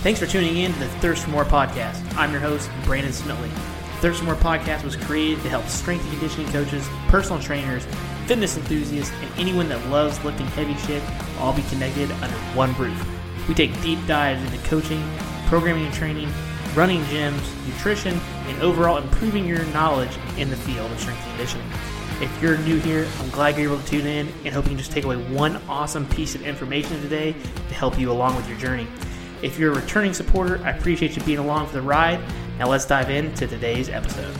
Thanks for tuning in to the Thirst for More podcast. I'm your host, Brandon Smitley. Thirst for More podcast was created to help strength and conditioning coaches, personal trainers, fitness enthusiasts, and anyone that loves lifting heavy shit all be connected under one roof. We take deep dives into coaching, programming and training, running gyms, nutrition, and overall improving your knowledge in the field of strength and conditioning. If you're new here, I'm glad you're able to tune in and hope you can just take away one awesome piece of information today to help you along with your journey. If you're a returning supporter, I appreciate you being along for the ride. Now let's dive into today's episode.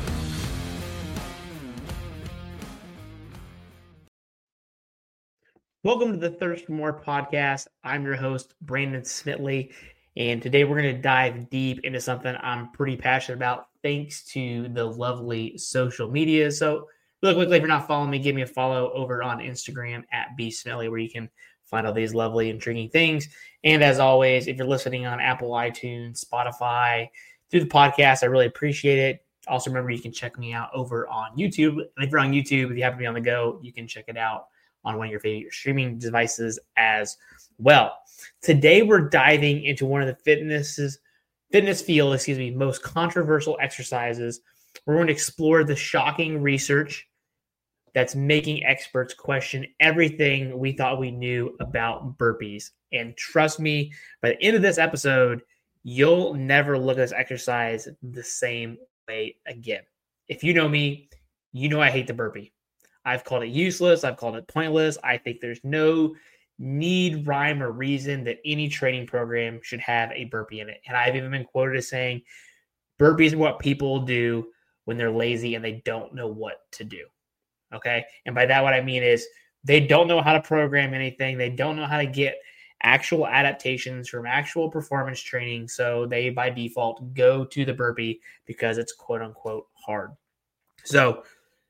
Welcome to the Thirst for More podcast. I'm your host, Brandon Smitley, and today we're going to dive deep into something I'm pretty passionate about thanks to the lovely social media. So really quickly, if you're not following me, give me a follow over on Instagram at @bsmitley, where you can find all these lovely, intriguing things. And as always, if you're listening on Apple, iTunes, Spotify, through the podcast, I really appreciate it. Also, remember, you can check me out over on YouTube. And if you're on YouTube, if you happen to be on the go, you can check it out on one of your favorite streaming devices as well. Today, we're diving into one of the fitness field, most controversial exercises. We're going to explore the shocking research that's making experts question everything we thought we knew about burpees. And trust me, by the end of this episode, you'll never look at this exercise the same way again. If you know me, you know I hate the burpee. I've called it useless. I've called it pointless. I think there's no need, rhyme, or reason that any training program should have a burpee in it. And I've even been quoted as saying, burpees are what people do when they're lazy and they don't know what to do. Okay. And by that, what I mean is they don't know how to program anything. They don't know how to get actual adaptations from actual performance training. So they, by default, go to the burpee because it's quote unquote hard. So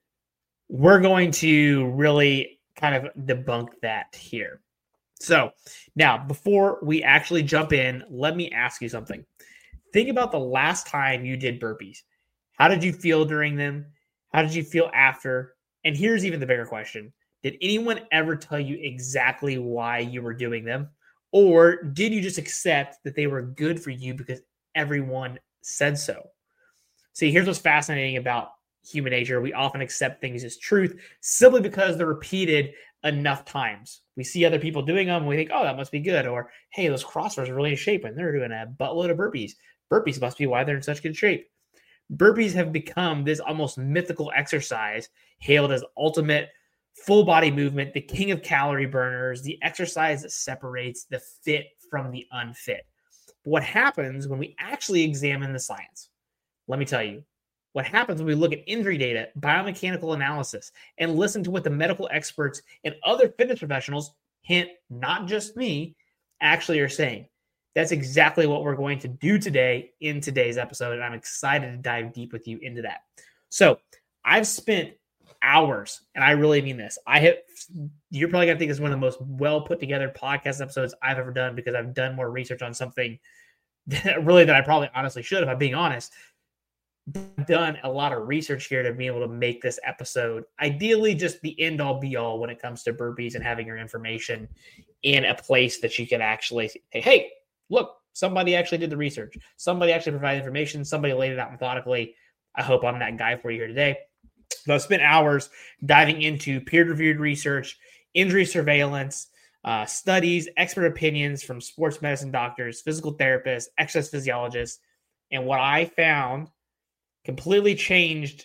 we're going to really kind of debunk that here. So now, before we actually jump in, let me ask you something. Think about the last time you did burpees. How did you feel during them? How did you feel after? And here's even the bigger question. Did anyone ever tell you exactly why you were doing them? Or did you just accept that they were good for you because everyone said so? See, here's what's fascinating about human nature. We often accept things as truth simply because they're repeated enough times. We see other people doing them and we think, oh, that must be good. Or, hey, those CrossFitters are really in shape and they're doing a buttload of burpees. Burpees must be why they're in such good shape. Burpees have become this almost mythical exercise hailed as ultimate full body movement, the king of calorie burners, the exercise that separates the fit from the unfit. But what happens when we actually examine the science? Let me tell you. What happens when we look at injury data, biomechanical analysis, and listen to what the medical experts and other fitness professionals, hint, not just me, actually are saying. That's exactly what we're going to do today in today's episode, and I'm excited to dive deep with you into that. So I've spent hours, and I really mean this. You're probably going to think this is one of the most well put together podcast episodes I've ever done because I've done more research on something that I probably honestly should, if I'm being honest. I've done a lot of research here to be able to make this episode ideally just the end all be all when it comes to burpees and having your information in a place that you can actually say, hey, look, somebody actually did the research. Somebody actually provided information. Somebody laid it out methodically. I hope I'm that guy for you here today. So I've spent hours diving into peer-reviewed research, injury surveillance, studies, expert opinions from sports medicine doctors, physical therapists, exercise physiologists. And what I found completely changed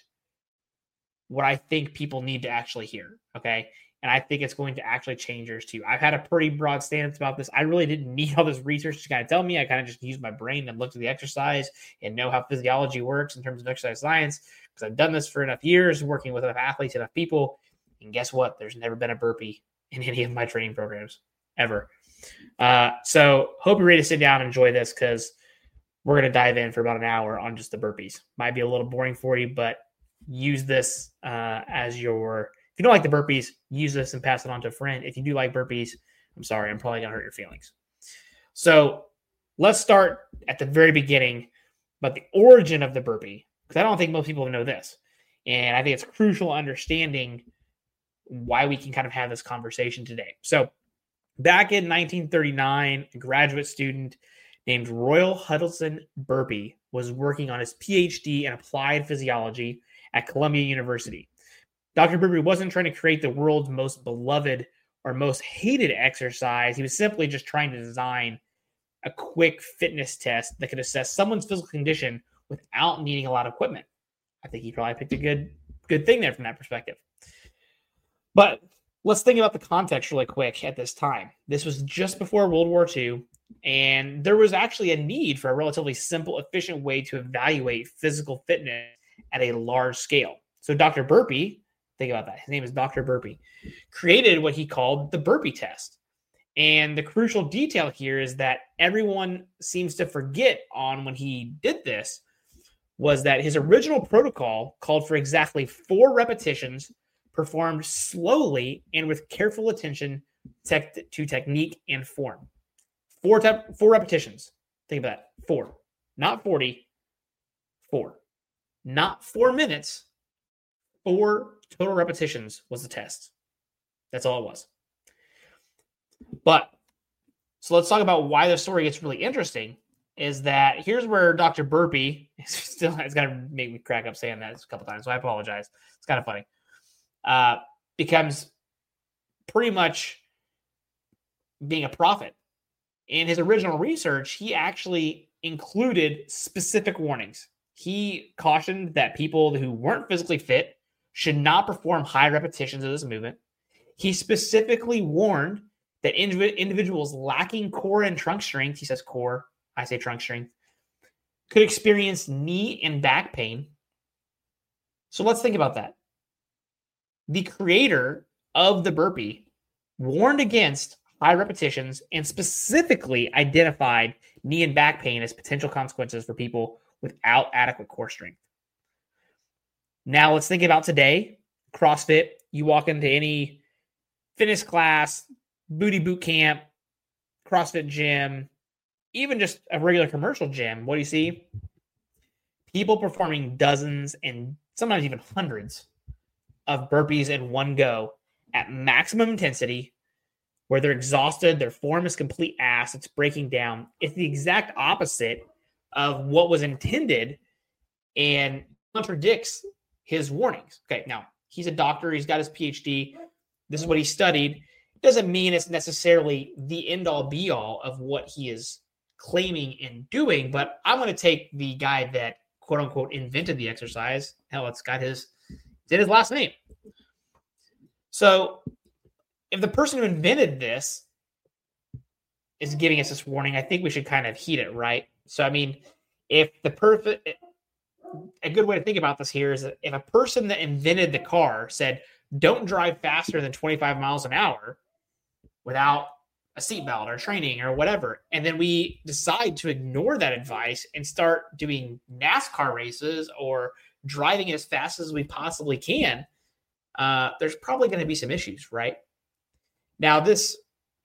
what I think people need to actually hear. Okay. And I think it's going to actually change yours too. I've had a pretty broad stance about this. I really didn't need all this research to kind of tell me. I kind of just used my brain and looked at the exercise and know how physiology works in terms of exercise science because I've done this for enough years, working with enough athletes, enough people. And guess what? There's never been a burpee in any of my training programs ever. So hope you're ready to sit down and enjoy this because we're going to dive in for about an hour on just the burpees. Might be a little boring for you, but use this as your... If you don't like the burpees, use this and pass it on to a friend. If you do like burpees, I'm sorry, I'm probably going to hurt your feelings. So let's start at the very beginning about the origin of the burpee, because I don't think most people know this. And I think it's crucial understanding why we can kind of have this conversation today. So back in 1939, a graduate student named Royal Huddleston Burpee was working on his PhD in applied physiology at Columbia University. Dr. Burpee wasn't trying to create the world's most beloved or most hated exercise. He was simply just trying to design a quick fitness test that could assess someone's physical condition without needing a lot of equipment. I think he probably picked a good thing there from that perspective. But let's think about the context really quick at this time. This was just before World War II, and there was actually a need for a relatively simple, efficient way to evaluate physical fitness at a large scale. So Dr. Burpee, think about that. His name is Dr. Burpee, created what he called the Burpee test. And the crucial detail here is that everyone seems to forget on when he did this was that his original protocol called for exactly 4 repetitions performed slowly and with careful attention to technique and form. 4 repetitions. Think about that. 4. Not 40. 4. Not 4 minutes. 4 total repetitions was the test. That's all it was. But, so let's talk about why the story gets really interesting, is that here's where Dr. Burpee, it's going to make me crack up saying that a couple times, so I apologize. It's kind of funny. Becomes pretty much being a prophet. In his original research, he actually included specific warnings. He cautioned that people who weren't physically fit should not perform high repetitions of this movement. He specifically warned that individuals lacking core and trunk strength, he says core, I say trunk strength, could experience knee and back pain. So let's think about that. The creator of the burpee warned against high repetitions and specifically identified knee and back pain as potential consequences for people without adequate core strength. Now let's think about today. CrossFit, you walk into any fitness class, booty boot camp, CrossFit gym, even just a regular commercial gym. What do you see? People performing dozens and sometimes even hundreds of burpees in one go at maximum intensity, where they're exhausted, their form is complete ass, it's breaking down. It's the exact opposite of what was intended and contradicts his warnings. Okay, now he's a doctor, he's got his PhD, this is what he studied. It doesn't mean it's necessarily the end-all be-all of what he is claiming and doing, but I'm going to take the guy that quote-unquote invented the exercise. Hell, it's in his last name. So if the person who invented this is giving us this warning, I think we should kind of heed it, right? So, I mean, a good way to think about this here is that if a person that invented the car said, don't drive faster than 25 miles an hour without a seatbelt or training or whatever, and then we decide to ignore that advice and start doing NASCAR races or driving as fast as we possibly can, there's probably going to be some issues, right? Now, this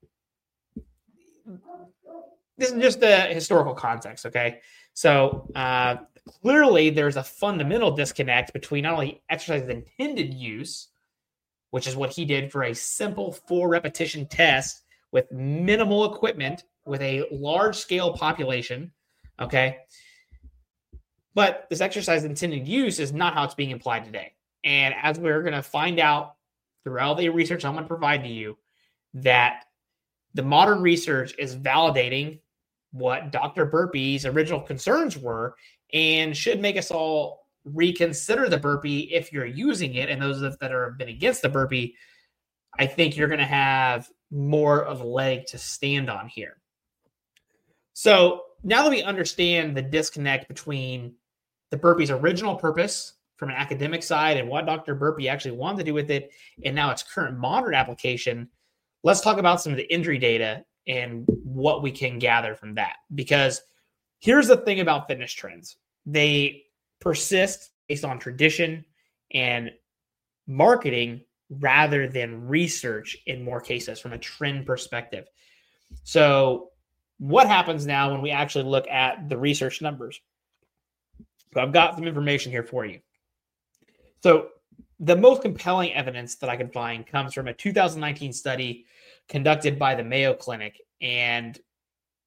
is just the historical context, okay? So clearly there's a fundamental disconnect between not only exercise's intended use, which is what he did for a simple 4 repetition test with minimal equipment with a large scale population, okay? But this exercise intended use is not how it's being applied today. And as we're going to find out through all the research I'm going to provide to you, that the modern research is validating what Dr. Burpee's original concerns were and should make us all reconsider the burpee if you're using it. And those that have been against the burpee, I think you're going to have more of a leg to stand on here. So now that we understand the disconnect between the burpee's original purpose from an academic side and what Dr. Burpee actually wanted to do with it, and now its current modern application, let's talk about some of the injury data and what we can gather from that. Because here's the thing about fitness trends. They persist based on tradition and marketing rather than research in more cases from a trend perspective. So what happens now when we actually look at the research numbers? So I've got some information here for you. So the most compelling evidence that I can find comes from a 2019 study conducted by the Mayo Clinic. And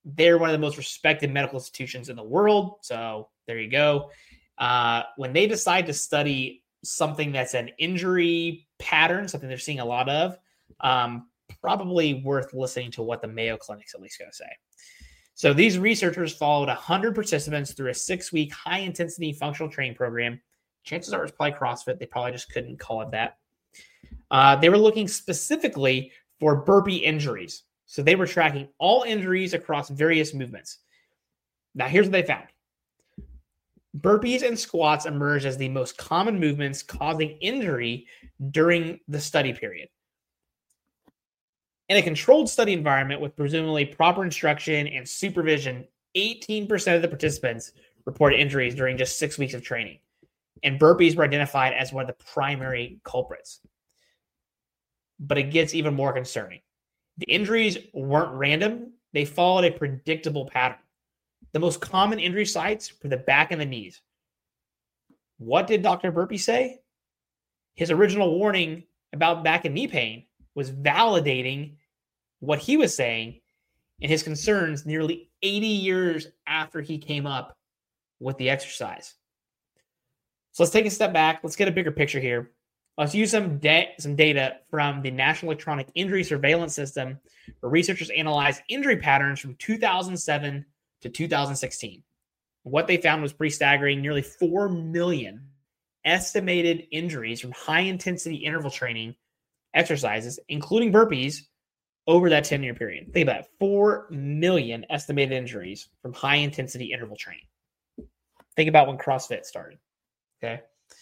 They're one of the most respected medical institutions in the world. So there you go. When they decide to study something that's an injury pattern, something they're seeing a lot of, probably worth listening to what the Mayo Clinic's at least going to say. So these researchers followed 100 participants through a 6-week high-intensity functional training program. Chances are it's probably CrossFit. They probably just couldn't call it that. They were looking specifically for burpee injuries. So they were tracking all injuries across various movements. Now, here's what they found. Burpees and squats emerged as the most common movements causing injury during the study period. In a controlled study environment with presumably proper instruction and supervision, 18% of the participants reported injuries during just 6 weeks of training, and burpees were identified as one of the primary culprits. But it gets even more concerning. The injuries weren't random. They followed a predictable pattern. The most common injury sites were the back and the knees. What did Dr. Burpee say? His original warning about back and knee pain was validating what he was saying and his concerns nearly 80 years after he came up with the exercise. So let's take a step back. Let's get a bigger picture here. Let's use some data from the National Electronic Injury Surveillance System, where researchers analyzed injury patterns from 2007 to 2016. What they found was pretty staggering. Nearly 4 million estimated injuries from high-intensity interval training exercises, including burpees, over that 10-year period. Think about it. 4 million estimated injuries from high-intensity interval training. Think about when CrossFit started. Okay.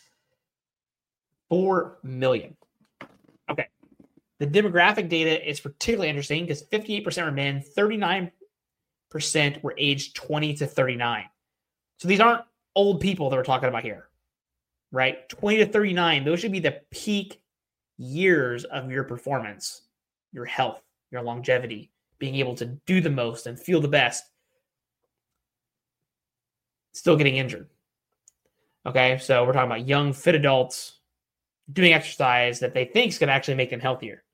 4 million. Okay. The demographic data is particularly interesting because 58% were men, 39% were aged 20 to 39. So these aren't old people that we're talking about here, right? 20 to 39, those should be the peak years of your performance, your health, your longevity, being able to do the most and feel the best. Still getting injured. Okay, so we're talking about young, fit adults doing exercise that they think is going to actually make them healthier.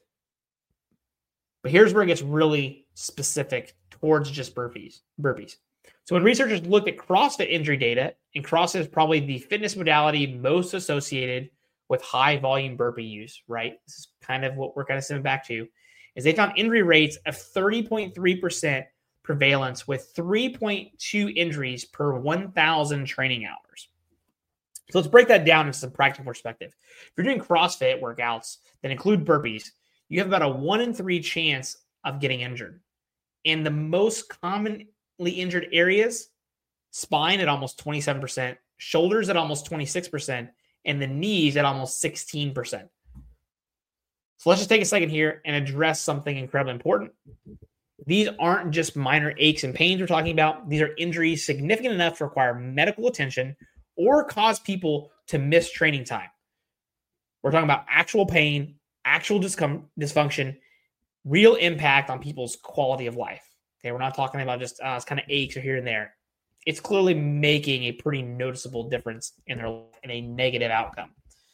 But here's where it gets really specific towards just burpees. So when researchers looked at CrossFit injury data, and CrossFit is probably the fitness modality most associated with high volume burpee use, right? This is kind of what we're kind of sending back to, is they found injury rates of 30.3% prevalence with 3.2 injuries per 1,000 training hours. So let's break that down into some practical perspective. If you're doing CrossFit workouts that include burpees, you have about a 1 in 3 chance of getting injured. And the most commonly injured areas, spine at almost 27%, shoulders at almost 26%, and the knees at almost 16%. So let's just take a second here and address something incredibly important. These aren't just minor aches and pains we're talking about. These are injuries significant enough to require medical attention or cause people to miss training time. We're talking about actual pain, actual dysfunction, real impact on people's quality of life. Okay, we're not talking about just it's kind of aches or here and there. It's clearly making a pretty noticeable difference in their life and a negative outcome.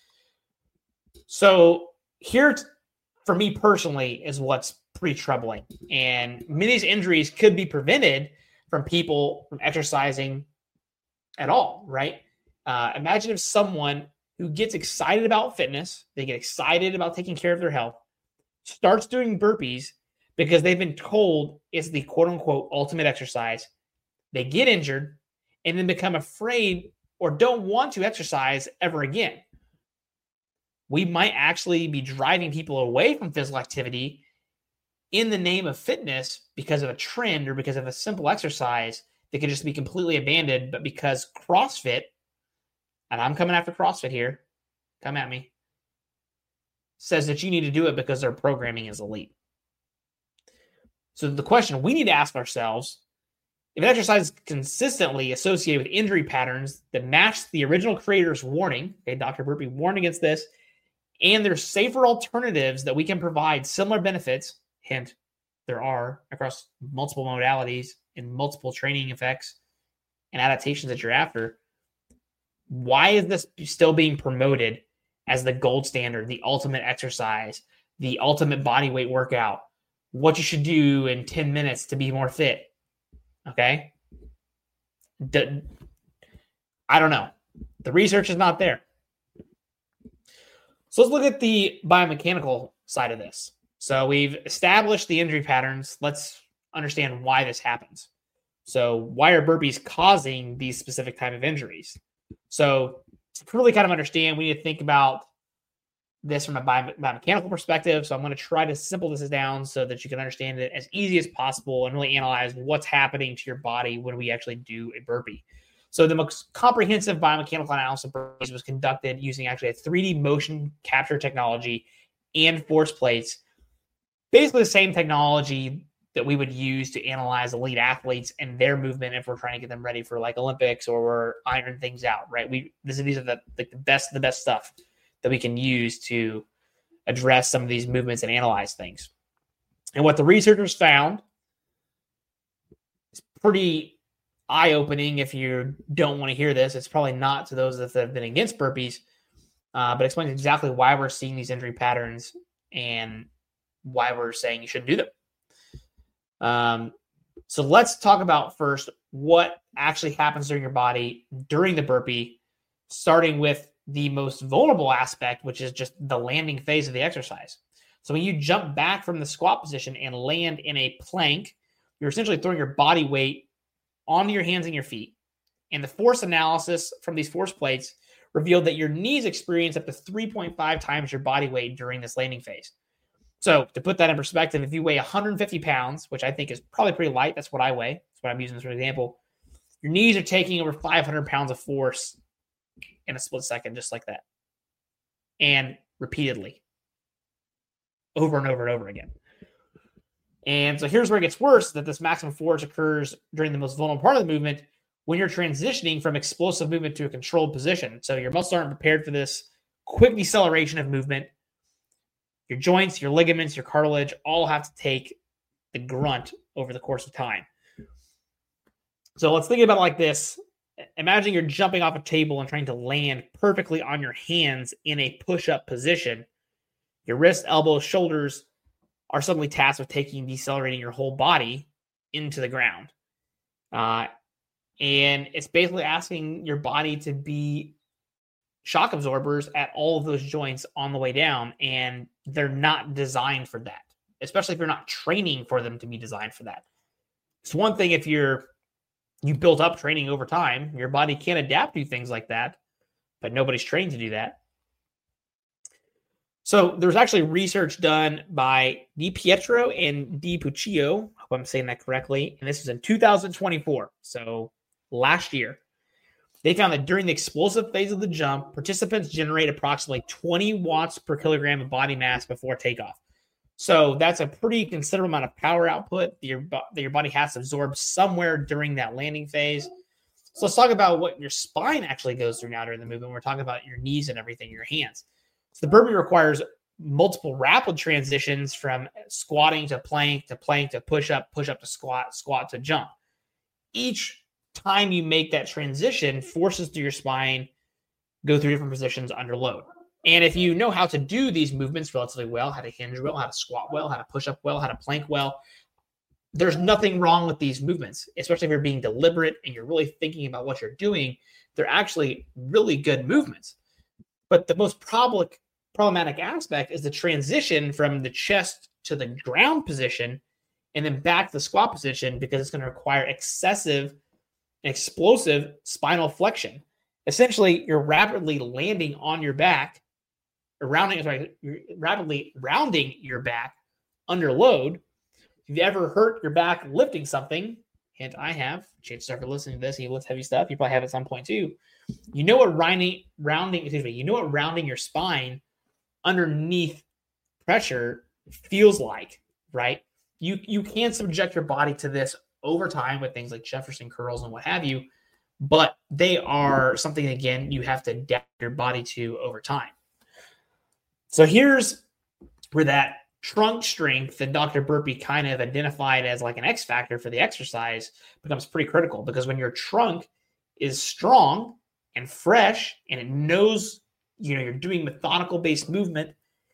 So here, for me personally, is what's pretty troubling. And many of these injuries could be prevented from people from exercising at all, right? Imagine if someone who gets excited about fitness, they get excited about taking care of their health, starts doing burpees because they've been told it's the quote-unquote ultimate exercise. They get injured and then become afraid or don't want to exercise ever again. We might actually be driving people away from physical activity in the name of fitness because of a trend or because of a simple exercise that could just be completely abandoned, but because CrossFit, and I'm coming after CrossFit here, come at me, says that you need to do it because their programming is elite. So the question we need to ask ourselves, if an exercise is consistently associated with injury patterns that match the original creator's warning, okay, Dr. Burpee warned against this, and there's safer alternatives that we can provide similar benefits, hint, there are across multiple modalities and multiple training effects and adaptations that you're after, why is this still being promoted as the gold standard, the ultimate exercise, the ultimate body weight workout, what you should do in 10 minutes to be more fit? Okay. I don't know. The research is not there. So let's look at the biomechanical side of this. So we've established the injury patterns. Let's understand why this happens. So why are burpees causing these specific type of injuries? So to really kind of understand, we need to think about this from a biomechanical perspective. So I'm going to try to simple this down so that you can understand it as easy as possible and really analyze what's happening to your body when we actually do a burpee. So the most comprehensive biomechanical analysis of burpees was conducted using actually a 3D motion capture technology and force plates. Basically the same technology that we would use to analyze elite athletes and their movement if we're trying to get them ready for like Olympics or we're ironing things out, right? These are the best stuff that we can use to address some of these movements and analyze things. And what the researchers found is pretty eye-opening. If you don't want to hear this, it's probably not to those that have been against burpees, but explains exactly why we're seeing these injury patterns and why we're saying you shouldn't do them. So let's talk about first what actually happens during your body during the burpee, starting with the most vulnerable aspect, which is just the landing phase of the exercise. So when you jump back from the squat position and land in a plank, you're essentially throwing your body weight onto your hands and your feet. And the force analysis from these force plates revealed that your knees experience up to 3.5 times your body weight during this landing phase. So to put that in perspective, if you weigh 150 pounds, which I think is probably pretty light, that's what I weigh. That's what I'm using as an example. Your knees are taking over 500 pounds of force in a split second, just like that. And repeatedly. Over and over and over again. And so here's where it gets worse, that this maximum force occurs during the most vulnerable part of the movement when you're transitioning from explosive movement to a controlled position. So your muscles aren't prepared for this quick deceleration of movement. Your joints, your ligaments, your cartilage all have to take the grunt over the course of time. So let's think about it like this. Imagine you're jumping off a table and trying to land perfectly on your hands in a push-up position. Your wrists, elbows, shoulders are suddenly tasked with decelerating your whole body into the ground. And it's basically asking your body to be shock absorbers at all of those joints on the way down, and they're not designed for that, especially if you're not training for them to be designed for that. It's one thing if you built up training over time, your body can adapt to things like that, but nobody's trained to do that. So there's actually research done by Di Pietro and Di Puccio, hope I'm saying that correctly, and this was in 2024, so last year. They found that during the explosive phase of the jump, participants generate approximately 20 watts per kilogram of body mass before takeoff. So that's a pretty considerable amount of power output that your body has to absorb somewhere during that landing phase. So let's talk about what your spine actually goes through now during the movement. We're talking about your knees and everything, your hands. So the burpee requires multiple rapid transitions from squatting to plank to push up to squat, squat to jump. Each time you make that transition, forces through your spine go through different positions under load. And if you know how to do these movements relatively well, how to hinge well, how to squat well, how to push up well, how to plank well, there's nothing wrong with these movements, especially if you're being deliberate and you're really thinking about what you're doing. They're actually really good movements. But the most problematic aspect is the transition from the chest to the ground position and then back to the squat position, because it's going to require excessive explosive spinal flexion. Essentially, you're rapidly landing on your back, you're rapidly rounding your back under load. If you've ever hurt your back lifting something, and I have, chances are, if you're listening to this and you lift heavy stuff, you probably have at some point too. You know what rounding your spine underneath pressure feels like, right? You can subject your body to this over time with things like Jefferson curls and what have you, but they are something, again, you have to adapt your body to over time. So here's where that trunk strength that Dr. Burpee kind of identified as like an X factor for the exercise becomes pretty critical, because when your trunk is strong and fresh and it knows, you're doing methodical based movement,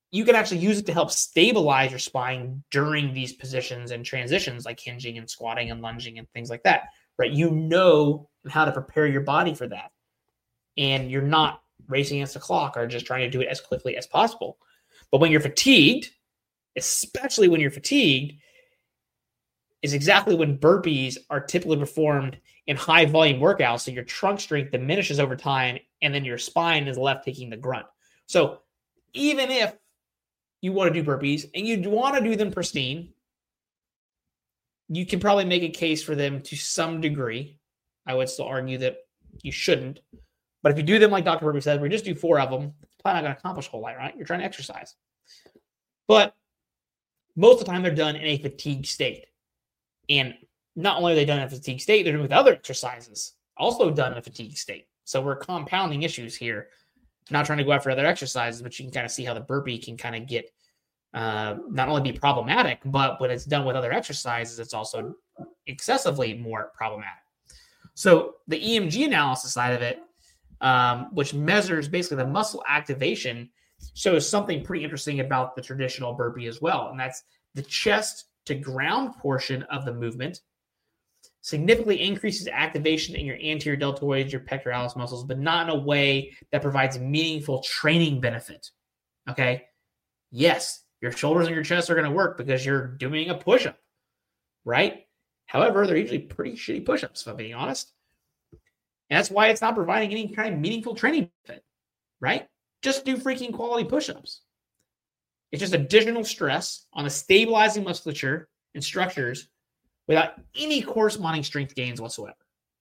you can actually use it to help stabilize your spine during these positions and transitions like hinging and squatting and lunging and things like that, right? You know how to prepare your body for that. And you're not racing against the clock or just trying to do it as quickly as possible. But when you're fatigued, especially when you're fatigued, is exactly when burpees are typically performed in high volume workouts. So your trunk strength diminishes over time, and then your spine is left taking the grunt. So even if you want to do burpees and you want to do them pristine, you can probably make a case for them to some degree. I would still argue that you shouldn't. But if you do them like Dr. Burpee says, we just do 4 of them, it's probably not going to accomplish a whole lot, right? You're trying to exercise. But most of the time, they're done in a fatigue state. And not only are they done in a fatigue state, they're doing with other exercises, also done in a fatigue state. So we're compounding issues here. Not trying to go after other exercises, but you can kind of see how the burpee can kind of get not only be problematic, but when it's done with other exercises, it's also excessively more problematic. So the EMG analysis side of it, which measures basically the muscle activation, shows something pretty interesting about the traditional burpee as well. And that's the chest to ground portion of the movement significantly increases activation in your anterior deltoids, your pectoralis muscles, but not in a way that provides meaningful training benefit. Okay? Yes, your shoulders and your chest are going to work because you're doing a push-up, right? However, they're usually pretty shitty push-ups, if I'm being honest. And that's why it's not providing any kind of meaningful training benefit, right? Just do freaking quality push-ups. It's just additional stress on the stabilizing musculature and structures without any corresponding strength gains whatsoever.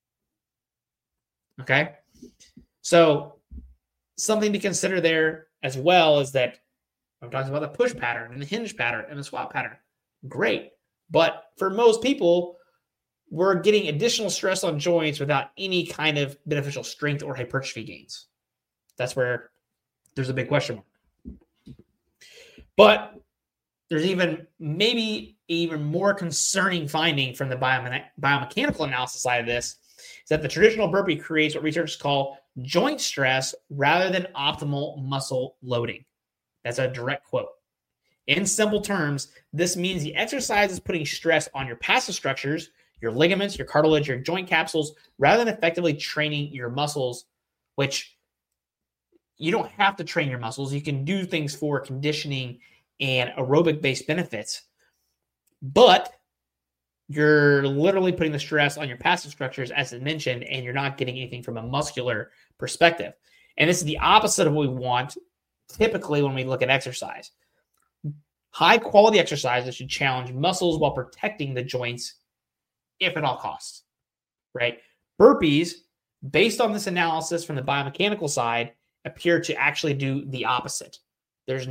Okay? So something to consider there as well is that I'm talking about the push pattern and the hinge pattern and the squat pattern. Great. But for most people, we're getting additional stress on joints without any kind of beneficial strength or hypertrophy gains. That's where there's a big question mark. But there's maybe even more concerning finding from the biomechanical analysis side of this is that the traditional burpee creates what researchers call joint stress rather than optimal muscle loading. That's a direct quote. In simple terms, this means the exercise is putting stress on your passive structures, your ligaments, your cartilage, your joint capsules, rather than effectively training your muscles, which you don't have to train your muscles. You can do things for conditioning and aerobic-based benefits, but you're literally putting the stress on your passive structures, as I mentioned, and you're not getting anything from a muscular perspective. And this is the opposite of what we want typically when we look at exercise. High-quality exercises should challenge muscles while protecting the joints, if at all costs, right? Burpees, based on this analysis from the biomechanical side, appear to actually do the opposite. There's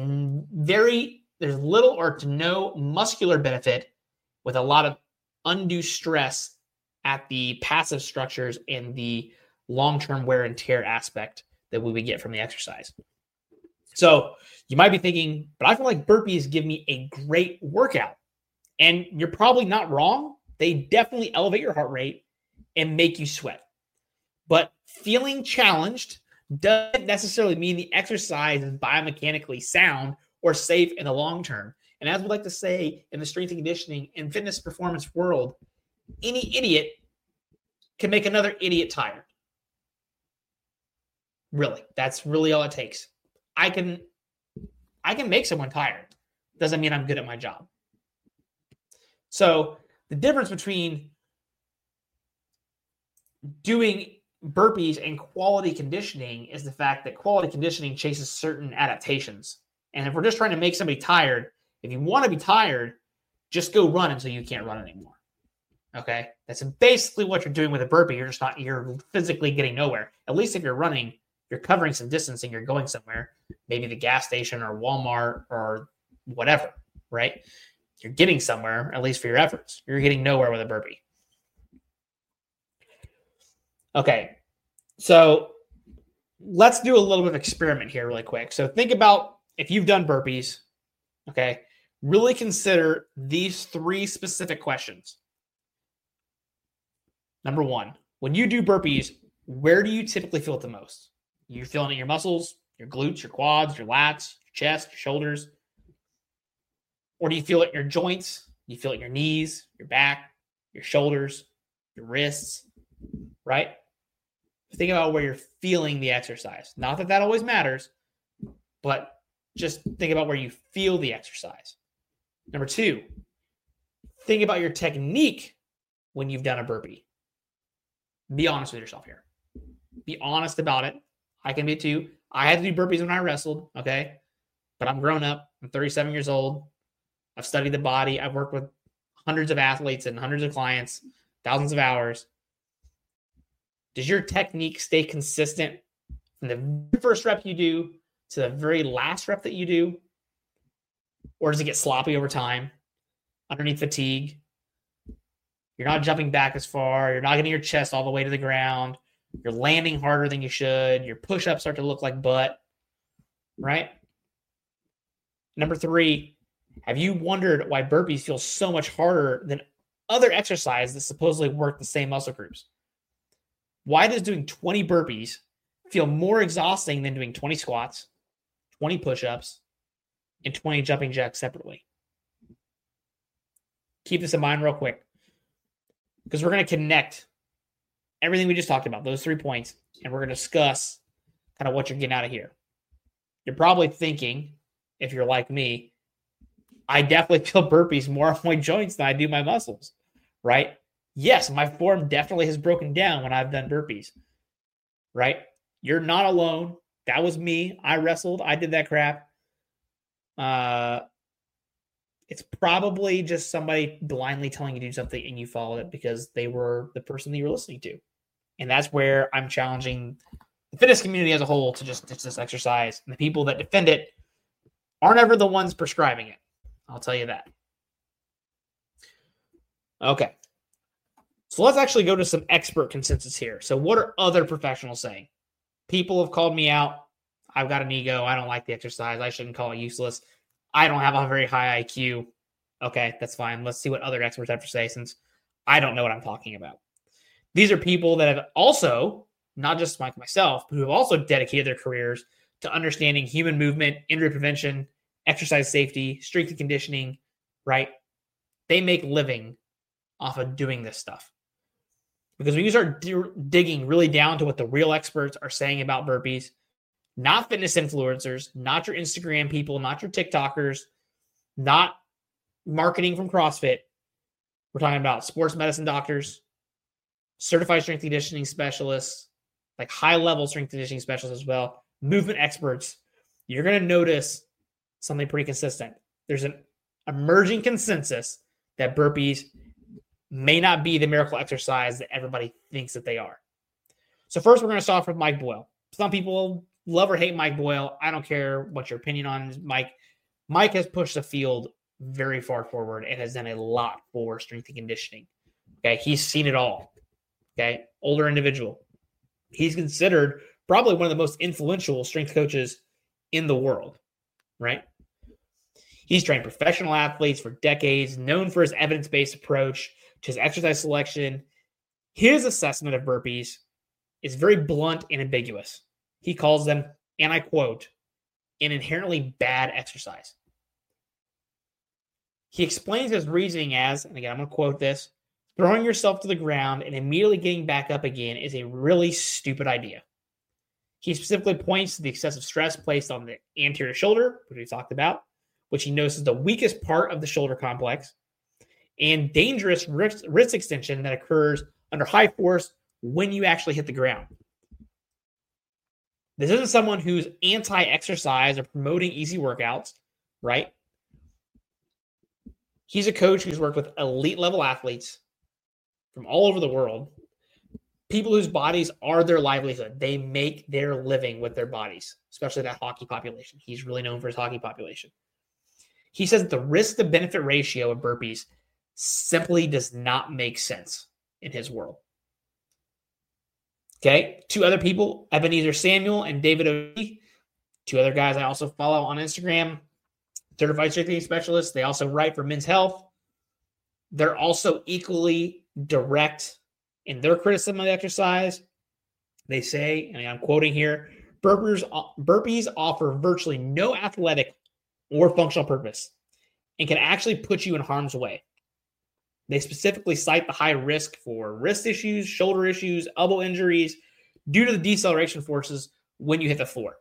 little or to no muscular benefit with a lot of undue stress at the passive structures and the long-term wear and tear aspect that we would get from the exercise. So you might be thinking, but I feel like burpees give me a great workout. And you're probably not wrong. They definitely elevate your heart rate and make you sweat. But feeling challenged doesn't necessarily mean the exercise is biomechanically sound or safe in the long term. And as we like to say in the strength and conditioning and fitness performance world, any idiot can make another idiot tired. Really, that's really all it takes. I can make someone tired. Doesn't mean I'm good at my job. So the difference between doing burpees and quality conditioning is the fact that quality conditioning chases certain adaptations. And if we're just trying to make somebody tired, if you want to be tired, just go run until you can't run anymore. Okay? That's basically what you're doing with a burpee. You're physically getting nowhere. At least if you're running, you're covering some distance and you're going somewhere, maybe the gas station or Walmart or whatever, right? You're getting somewhere, at least for your efforts. You're getting nowhere with a burpee. Okay, so let's do a little bit of experiment here really quick. So think about if you've done burpees, okay, really consider these 3 specific questions. Number 1, when you do burpees, where do you typically feel it the most? You're feeling it in your muscles, your glutes, your quads, your lats, chest, your shoulders? Or do you feel it in your joints? You feel it in your knees, your back, your shoulders, your wrists, right? Think about where you're feeling the exercise. Not that always matters, but just think about where you feel the exercise. Number 2, think about your technique when you've done a burpee. Be honest with yourself here. Be honest about it. I can be too. I had to do burpees when I wrestled, okay? But I'm grown up. I'm 37 years old. I've studied the body. I've worked with hundreds of athletes and hundreds of clients, thousands of hours. Does your technique stay consistent from the first rep you do to the very last rep that you do? Or does it get sloppy over time, underneath fatigue? You're not jumping back as far. You're not getting your chest all the way to the ground. You're landing harder than you should. Your push-ups start to look like butt, right? Number 3, have you wondered why burpees feel so much harder than other exercises that supposedly work the same muscle groups? Why does doing 20 burpees feel more exhausting than doing 20 squats, 20 push-ups, and 20 jumping jacks separately? Keep this in mind real quick, because we're going to connect everything we just talked about, those 3 points, and we're going to discuss kind of what you're getting out of here. You're probably thinking, if you're like me, I definitely feel burpees more on my joints than I do my muscles, right? Yes, my form definitely has broken down when I've done burpees, right? You're not alone. That was me. I wrestled. I did that crap. It's probably just somebody blindly telling you to do something and you followed it because they were the person that you were listening to. And that's where I'm challenging the fitness community as a whole to just ditch this exercise. And the people that defend it aren't ever the ones prescribing it. I'll tell you that. Okay. So let's actually go to some expert consensus here. So what are other professionals saying? People have called me out. I've got an ego. I don't like the exercise. I shouldn't call it useless. I don't have a very high IQ. Okay, that's fine. Let's see what other experts have to say, since I don't know what I'm talking about. These are people that have also, not just like myself, but who have also dedicated their careers to understanding human movement, injury prevention, exercise safety, strength and conditioning, right? They make living off of doing this stuff. Because when you start digging really down to what the real experts are saying about burpees, not fitness influencers, not your Instagram people, not your TikTokers, not marketing from CrossFit. We're talking about sports medicine doctors, certified strength conditioning specialists, like high-level strength conditioning specialists as well, movement experts. You're going to notice something pretty consistent. There's an emerging consensus that burpees may not be the miracle exercise that everybody thinks that they are. So first, we're going to start off with Mike Boyle. Some people love or hate Mike Boyle. I don't care what your opinion on is, Mike. Mike has pushed the field very far forward and has done a lot for strength and conditioning. Okay, he's seen it all. Okay, older individual. He's considered probably one of the most influential strength coaches in the world, right? He's trained professional athletes for decades, known for his evidence-based approach to his exercise selection. His assessment of burpees is very blunt and ambiguous. He calls them, and I quote, an inherently bad exercise. He explains his reasoning as, and again, I'm going to quote this, throwing yourself to the ground and immediately getting back up again is a really stupid idea. He specifically points to the excessive stress placed on the anterior shoulder, which we talked about, which he knows is the weakest part of the shoulder complex, and dangerous wrist extension that occurs under high force when you actually hit the ground. This isn't someone who's anti-exercise or promoting easy workouts, right? He's a coach who's worked with elite level athletes from all over the world, people whose bodies are their livelihood. They make their living with their bodies, especially that hockey population. He's really known for his hockey population. He says the risk to benefit ratio of burpees simply does not make sense in his world. Okay, 2 other people, Ebenezer Samuel and David O'Neill, 2 other guys I also follow on Instagram, certified strength training specialists. They also write for Men's Health. They're also equally direct in their criticism of the exercise. They say, and I'm quoting here, Burpees offer virtually no athletic or functional purpose and can actually put you in harm's way. They specifically cite the high risk for wrist issues, shoulder issues, elbow injuries due to the deceleration forces when you hit the floor.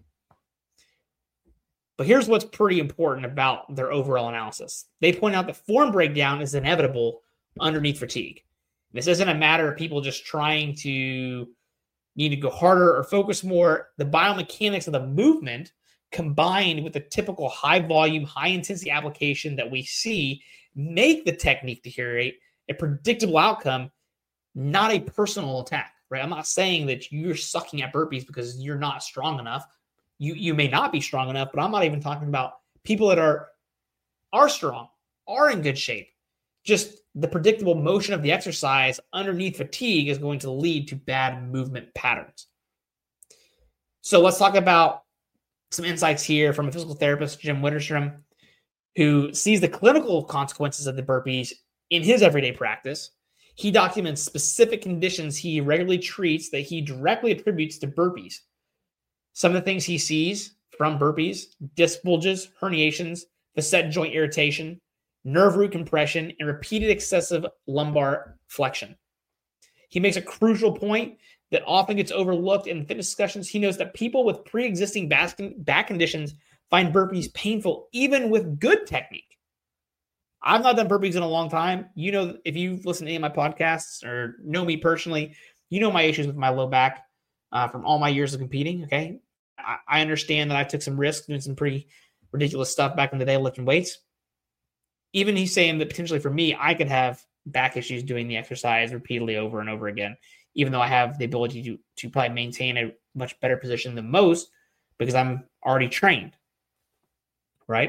But here's what's pretty important about their overall analysis. They point out that form breakdown is inevitable underneath fatigue. This isn't a matter of people just trying to need to go harder or focus more. The biomechanics of the movement combined with the typical high volume, high intensity application that we see make the technique deteriorate, a predictable outcome, not a personal attack, right? I'm not saying that you're sucking at burpees because you're not strong enough. You may not be strong enough, but I'm not even talking about people that are strong, are in good shape. Just the predictable motion of the exercise underneath fatigue is going to lead to bad movement patterns. So let's talk about some insights here from a physical therapist, Jim Witterstrom, who sees the clinical consequences of the burpees in his everyday practice. He documents specific conditions he regularly treats that he directly attributes to burpees. Some of the things he sees from burpees: disc bulges, herniations, facet joint irritation, nerve root compression, and repeated excessive lumbar flexion. He makes a crucial point that often gets overlooked in fitness discussions. He knows that people with pre-existing back conditions find burpees painful even with good technique. I've not done burpees in a long time. You know, if you've listened to any of my podcasts or know me personally, you know my issues with my low back from all my years of competing, okay? I understand that I took some risks doing some pretty ridiculous stuff back in the day lifting weights. Even he's saying that potentially for me, I could have back issues doing the exercise repeatedly over and over again, even though I have the ability to probably maintain a much better position than most because I'm already trained, right?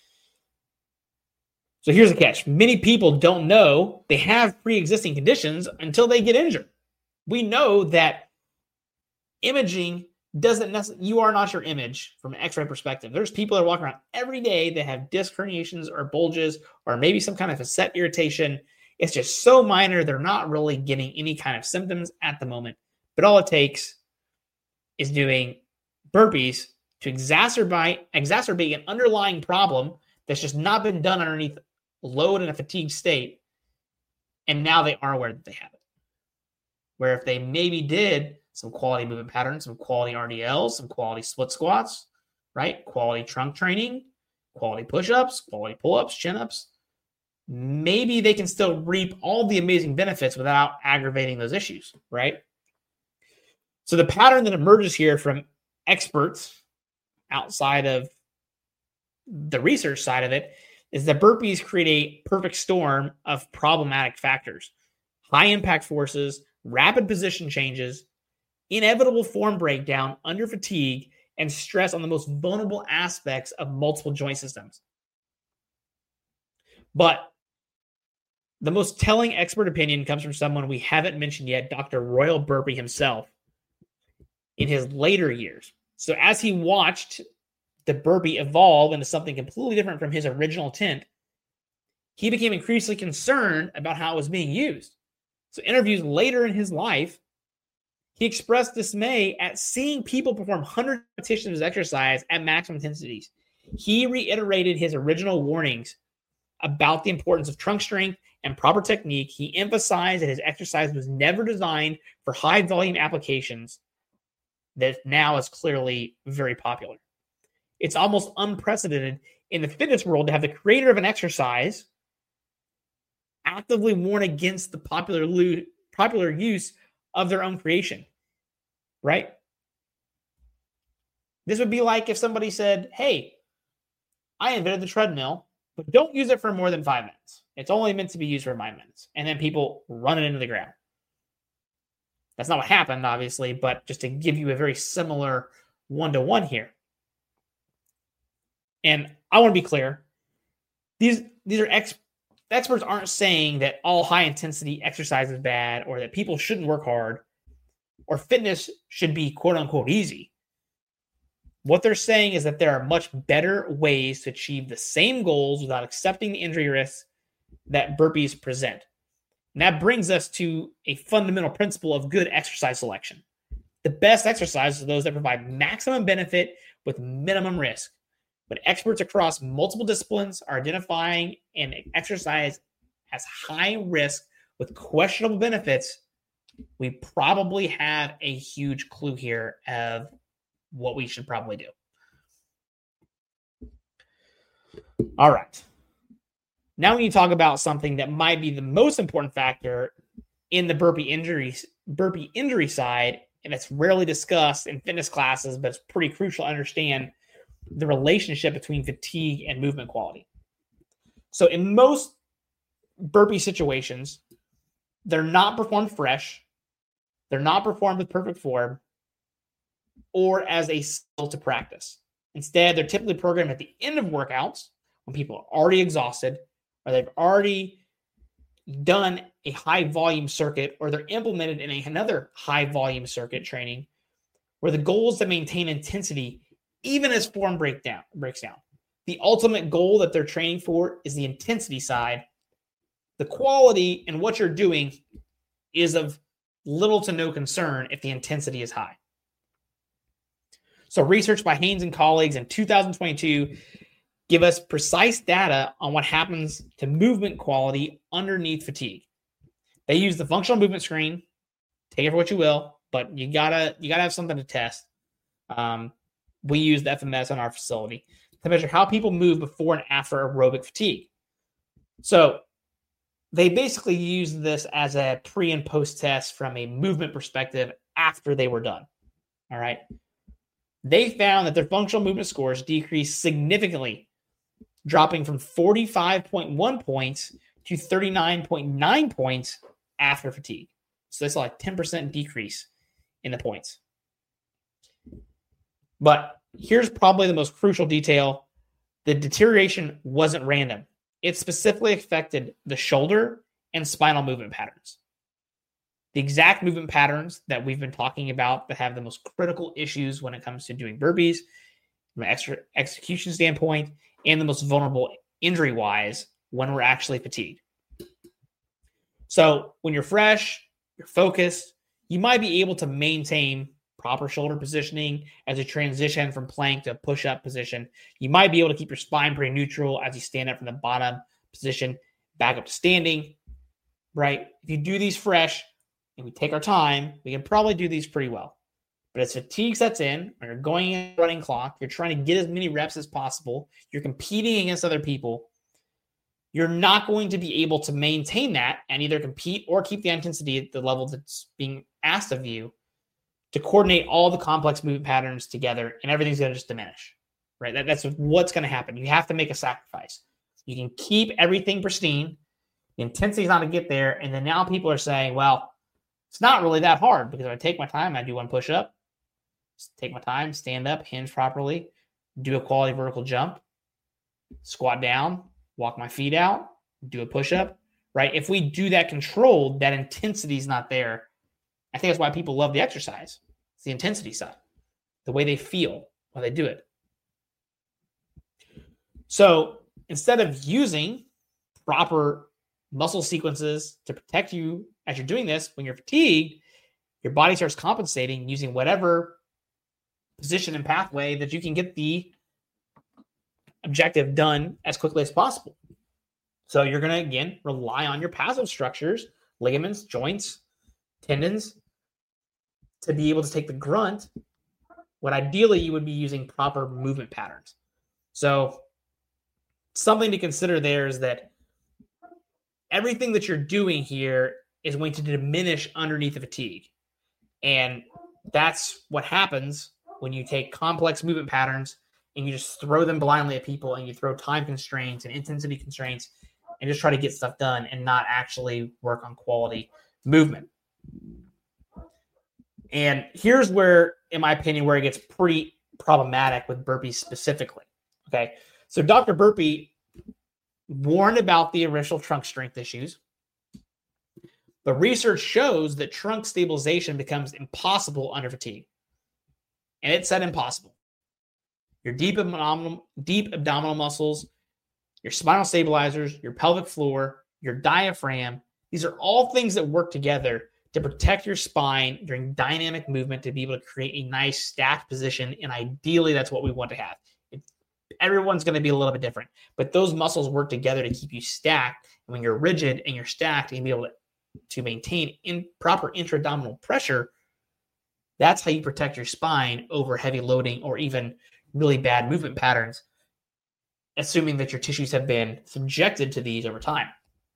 So here's the catch. Many people don't know they have pre-existing conditions until they get injured. We know that imaging doesn't necessarily, you are not your image from an x-ray perspective. There's people that walk around every day that have disc herniations or bulges or maybe some kind of facet irritation. It's just so minor, they're not really getting any kind of symptoms at the moment. But all it takes is doing burpees to exacerbate an underlying problem that's just not been done underneath load in a fatigued state. And now they are aware that they have it. Where if they maybe did some quality movement patterns, some quality RDLs, some quality split squats, right? Quality trunk training, quality push-ups, quality pull-ups, chin-ups. Maybe they can still reap all the amazing benefits without aggravating those issues, right? So the pattern that emerges here from experts outside of the research side of it is that burpees create a perfect storm of problematic factors: high impact forces, rapid position changes, inevitable form breakdown under fatigue, and stress on the most vulnerable aspects of multiple joint systems. But the most telling expert opinion comes from someone we haven't mentioned yet, Dr. Royal Burpee himself, in his later years. So as he watched the burpee evolve into something completely different from his original intent, he became increasingly concerned about how it was being used. So interviews later in his life, he expressed dismay at seeing people perform 100 repetitions of exercise at maximum intensities. He reiterated his original warnings about the importance of trunk strength and proper technique. He emphasized that his exercise was never designed for high volume applications that now is clearly very popular. It's almost unprecedented in the fitness world to have the creator of an exercise actively warn against the popular use of their own creation, right? This would be like if somebody said, hey, I invented the treadmill, but don't use it for more than 5 minutes. It's only meant to be used for 5 minutes. And then people run it into the ground. That's not what happened, obviously, but just to give you a very similar one-to-one here. And I want to be clear. These are experts aren't saying that all high-intensity exercise is bad or that people shouldn't work hard or fitness should be quote-unquote easy. What they're saying is that there are much better ways to achieve the same goals without accepting the injury risks that burpees present. And that brings us to a fundamental principle of good exercise selection. The best exercises are those that provide maximum benefit with minimum risk. But experts across multiple disciplines are identifying an exercise as high risk with questionable benefits. We probably have a huge clue here of what we should probably do. All right. Now when you talk about something that might be the most important factor in the burpee injury side, and it's rarely discussed in fitness classes, but it's pretty crucial to understand the relationship between fatigue and movement quality. So in most burpee situations, they're not performed fresh, they're not performed with perfect form, or as a skill to practice. Instead, they're typically programmed at the end of workouts when people are already exhausted, or they've already done a high volume circuit, or they're implemented in another high volume circuit training where the goal is to maintain intensity even as form breaks down. The ultimate goal that they're training for is the intensity side. The quality and what you're doing is of little to no concern if the intensity is high. So research by Haynes and colleagues in 2022 give us precise data on what happens to movement quality underneath fatigue. They use the functional movement screen. Take it for what you will, but you gotta have something to test. We use the FMS on our facility to measure how people move before and after aerobic fatigue. So they basically use this as a pre and post test from a movement perspective after they were done. All right. They found that their functional movement scores decreased significantly, dropping from 45.1 points to 39.9 points after fatigue. So that's like 10% decrease in the points. But here's probably the most crucial detail. The deterioration wasn't random. It specifically affected the shoulder and spinal movement patterns. The exact movement patterns that we've been talking about that have the most critical issues when it comes to doing burpees from an execution standpoint, and the most vulnerable injury-wise when we're actually fatigued. So when you're fresh, you're focused, you might be able to maintain proper shoulder positioning as you transition from plank to push-up position. You might be able to keep your spine pretty neutral as you stand up from the bottom position, back up to standing, right? If you do these fresh and we take our time, we can probably do these pretty well. But as fatigue sets in, when you're going in a running clock, you're trying to get as many reps as possible, you're competing against other people, you're not going to be able to maintain that and either compete or keep the intensity at the level that's being asked of you to coordinate all the complex movement patterns together, and everything's going to just diminish, right? That's what's going to happen. You have to make a sacrifice. You can keep everything pristine. The intensity is not to get there. And then now people are saying, well, it's not really that hard because if I take my time, I do one push-up, take my time, stand up, hinge properly, do a quality vertical jump, squat down, walk my feet out, do a push-up, right? If we do that controlled, that intensity is not there. I think that's why people love the exercise. It's the intensity side, the way they feel while they do it. So instead of using proper muscle sequences to protect you as you're doing this, when you're fatigued, your body starts compensating using whatever position and pathway that you can get the objective done as quickly as possible. So you're going to, again, rely on your passive structures, ligaments, joints, tendons, to be able to take the grunt when ideally you would be using proper movement patterns. So something to consider there is that everything that you're doing here is going to diminish underneath the fatigue. And that's what happens when you take complex movement patterns and you just throw them blindly at people, and you throw time constraints and intensity constraints and just try to get stuff done and not actually work on quality movement. And here's where, in my opinion, where it gets pretty problematic with burpees specifically. Okay. So Dr. Burpee warned about the initial trunk strength issues, but research shows that trunk stabilization becomes impossible under fatigue. And it said impossible. Your deep abdominal muscles, your spinal stabilizers, your pelvic floor, your diaphragm, these are all things that work together to protect your spine during dynamic movement to be able to create a nice stacked position. And ideally, that's what we want to have. Everyone's going to be a little bit different, but those muscles work together to keep you stacked. And when you're rigid and you're stacked and be able to maintain proper intra-abdominal pressure, that's how you protect your spine over heavy loading or even really bad movement patterns, assuming that your tissues have been subjected to these over time.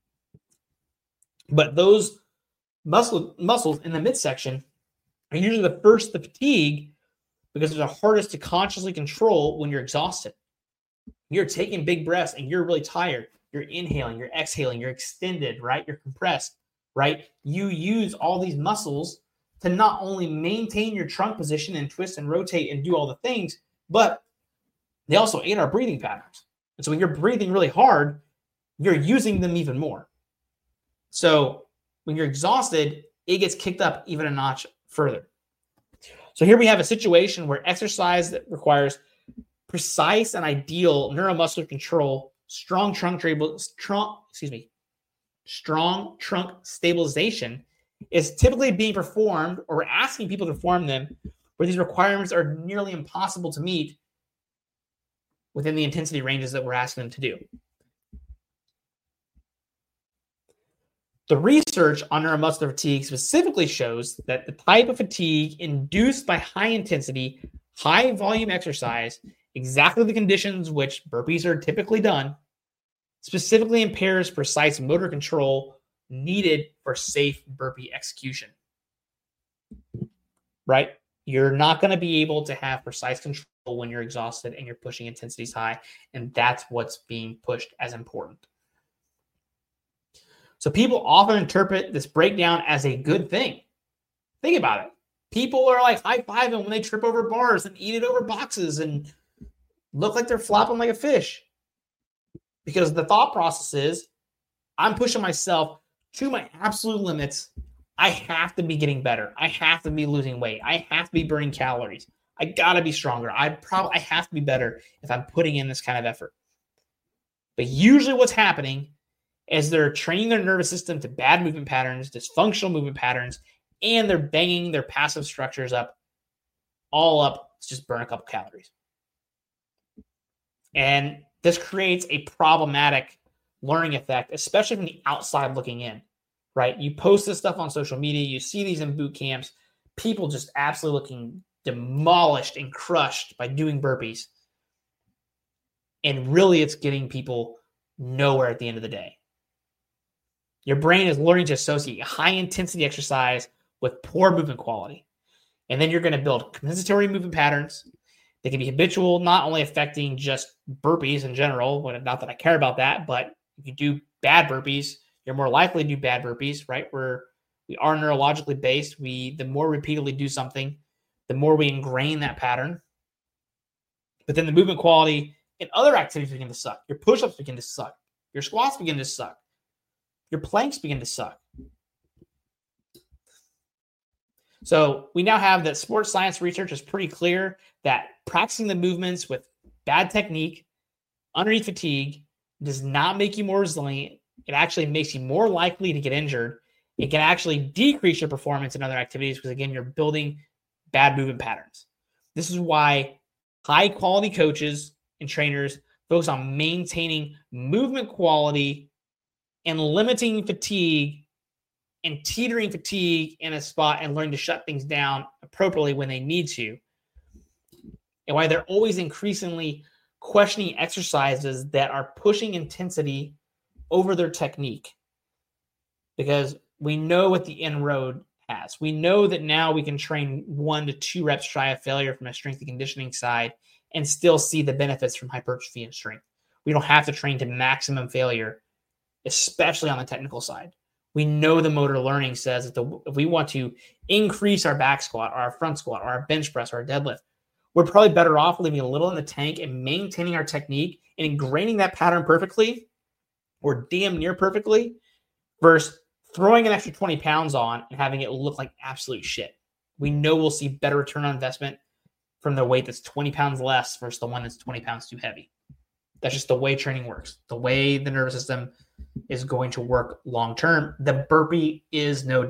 But those muscles in the midsection are usually the first to fatigue because they're the hardest to consciously control when you're exhausted. You're taking big breaths and you're really tired. You're inhaling, you're exhaling, you're extended, right? You're compressed, right? You use all these muscles to not only maintain your trunk position and twist and rotate and do all the things, but they also aid our breathing patterns. And so when you're breathing really hard, you're using them even more. So when you're exhausted, it gets kicked up even a notch further. So here we have a situation where exercise that requires precise and ideal neuromuscular control, strong trunk stabilization is typically being performed, or we're asking people to perform them, where these requirements are nearly impossible to meet within the intensity ranges that we're asking them to do. The research on neuromuscular fatigue specifically shows that the type of fatigue induced by high intensity, high volume exercise, exactly the conditions which burpees are typically done, specifically impairs precise motor control needed for safe burpee execution. Right? You're not going to be able to have precise control when you're exhausted and you're pushing intensities high, and that's what's being pushed as important. So people often interpret this breakdown as a good thing. Think about it. People are like high-fiving when they trip over bars and eat it over boxes and look like they're flopping like a fish. Because the thought process is, I'm pushing myself to my absolute limits. I have to be getting better. I have to be losing weight. I have to be burning calories. I got to be stronger. I have to be better if I'm putting in this kind of effort. But usually what's happening is they're training their nervous system to bad movement patterns, dysfunctional movement patterns, and they're banging their passive structures up, all up to just burn a couple calories. And this creates a problematic learning effect, especially from the outside looking in, right? You post this stuff on social media, you see these in boot camps, people just absolutely looking demolished and crushed by doing burpees. And really it's getting people nowhere at the end of the day. Your brain is learning to associate high intensity exercise with poor movement quality. And then you're going to build compensatory movement patterns. They can be habitual, not only affecting just burpees in general, not that I care about that, but if you do bad burpees, you're more likely to do bad burpees, right? We are neurologically based. The more repeatedly do something, the more we ingrain that pattern. But then the movement quality in other activities begin to suck. Your push-ups begin to suck. Your squats begin to suck. Your planks begin to suck. So we now have that sports science research is pretty clear that practicing the movements with bad technique underneath fatigue does not make you more resilient. It actually makes you more likely to get injured. It can actually decrease your performance in other activities because, again, you're building bad movement patterns. This is why high-quality coaches and trainers focus on maintaining movement quality and limiting fatigue and teetering fatigue in a spot and learning to shut things down appropriately when they need to. And why they're always increasingly questioning exercises that are pushing intensity over their technique. Because we know what the inroad has. We know that now we can train 1 to 2 reps shy of failure from a strength and conditioning side and still see the benefits from hypertrophy and strength. We don't have to train to maximum failure, especially on the technical side. We know the motor learning says that if we want to increase our back squat or our front squat or our bench press or our deadlift, we're probably better off leaving a little in the tank and maintaining our technique and ingraining that pattern perfectly or damn near perfectly versus throwing an extra 20 pounds on and having it look like absolute shit. We know we'll see better return on investment from the weight that's 20 pounds less versus the one that's 20 pounds too heavy. That's just the way training works. The way the nervous system is going to work long-term. The burpee is no different.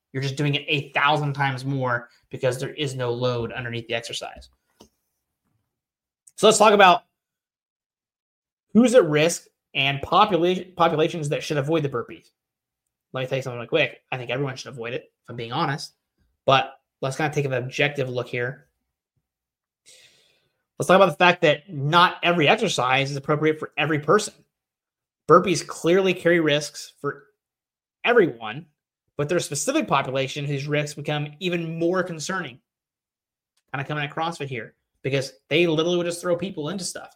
You're just doing it 1,000 times more because there is no load underneath the exercise. So let's talk about who's at risk and populations that should avoid the burpees. Let me tell you something really quick. I think everyone should avoid it, if I'm being honest. But let's kind of take an objective look here. Let's talk about the fact that not every exercise is appropriate for every person. Burpees clearly carry risks for everyone, but there's a specific population whose risks become even more concerning. Kind of coming at CrossFit here, because they literally would just throw people into stuff.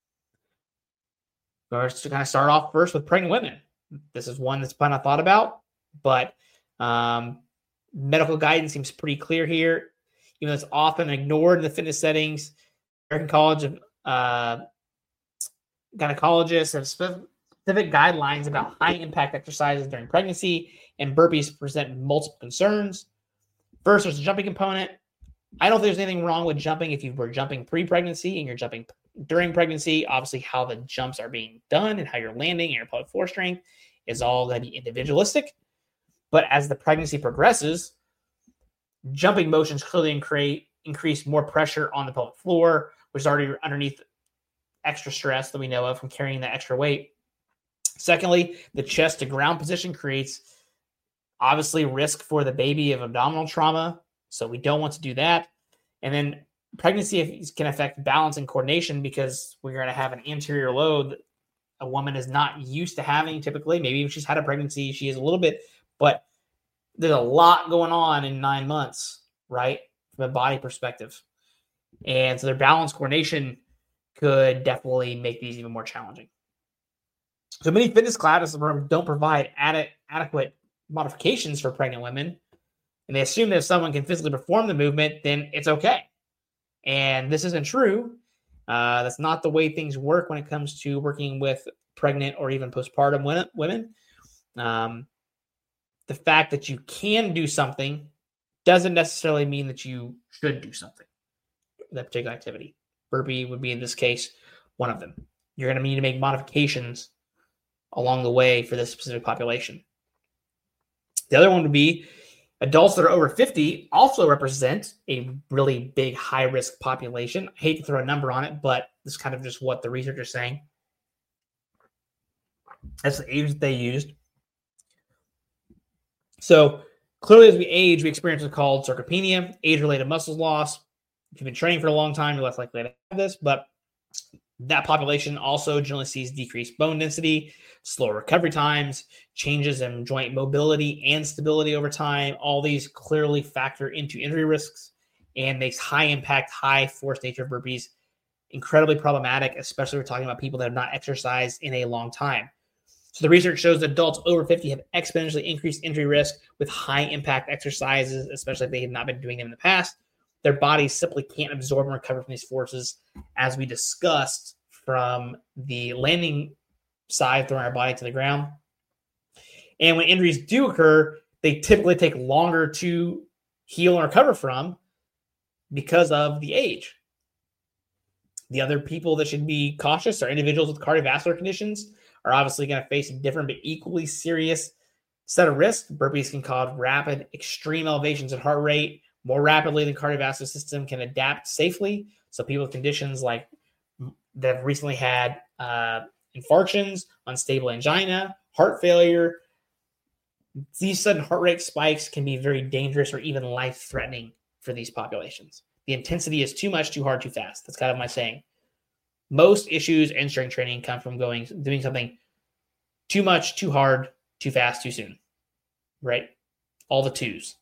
First, to kind of start off first with pregnant women. This is one that's kind of thought about, but medical guidance seems pretty clear here. Even though it's often ignored in the fitness settings, American College of Gynecologists have specific guidelines about high-impact exercises during pregnancy, and burpees present multiple concerns. First, there's a jumping component. I don't think there's anything wrong with jumping if you were jumping pre-pregnancy and you're jumping during pregnancy. Obviously, how the jumps are being done and how you're landing and your pelvic floor strength is all going to be individualistic. But as the pregnancy progresses, jumping motions clearly increase more pressure on the pelvic floor, which is already underneath extra stress that we know of from carrying that extra weight. Secondly, the chest to ground position creates obviously risk for the baby of abdominal trauma. So we don't want to do that. And then pregnancy can affect balance and coordination because we're going to have an anterior load that a woman is not used to having typically. Maybe if she's had a pregnancy, she is a little bit, but there's a lot going on in 9 months, right? From a body perspective. And so their balance coordination could definitely make these even more challenging. So many fitness classes don't provide adequate modifications for pregnant women. And they assume that if someone can physically perform the movement, then it's okay. And this isn't true. That's not the way things work when it comes to working with pregnant or even postpartum women. The fact that you can do something doesn't necessarily mean that you should do something. That particular activity. Burpee would be, in this case, one of them. You're going to need to make modifications along the way for this specific population. The other one would be adults that are over 50 also represent a really big high-risk population. I hate to throw a number on it, but this is kind of just what the research is saying. That's the age that they used. So clearly as we age, we experience what's called sarcopenia, age-related muscle loss. If you've been training for a long time, you're less likely to have this, but that population also generally sees decreased bone density, slower recovery times, changes in joint mobility and stability over time. All these clearly factor into injury risks and makes high impact, high force nature of burpees incredibly problematic, especially if we're talking about people that have not exercised in a long time. So the research shows that adults over 50 have exponentially increased injury risk with high impact exercises, especially if they have not been doing them in the past. Their bodies simply can't absorb and recover from these forces, as we discussed from the landing side, throwing our body to the ground. And when injuries do occur, they typically take longer to heal and recover from because of the age. The other people that should be cautious are individuals with cardiovascular conditions are obviously going to face a different but equally serious set of risks. Burpees can cause rapid, extreme elevations in heart rate more rapidly than cardiovascular system can adapt safely. So people with conditions like that have recently had infarctions, unstable angina, heart failure, these sudden heart rate spikes can be very dangerous or even life-threatening for these populations. The intensity is too much, too hard, too fast. That's kind of my saying. Most issues in strength training come from doing something too much, too hard, too fast, too soon, right? All the twos.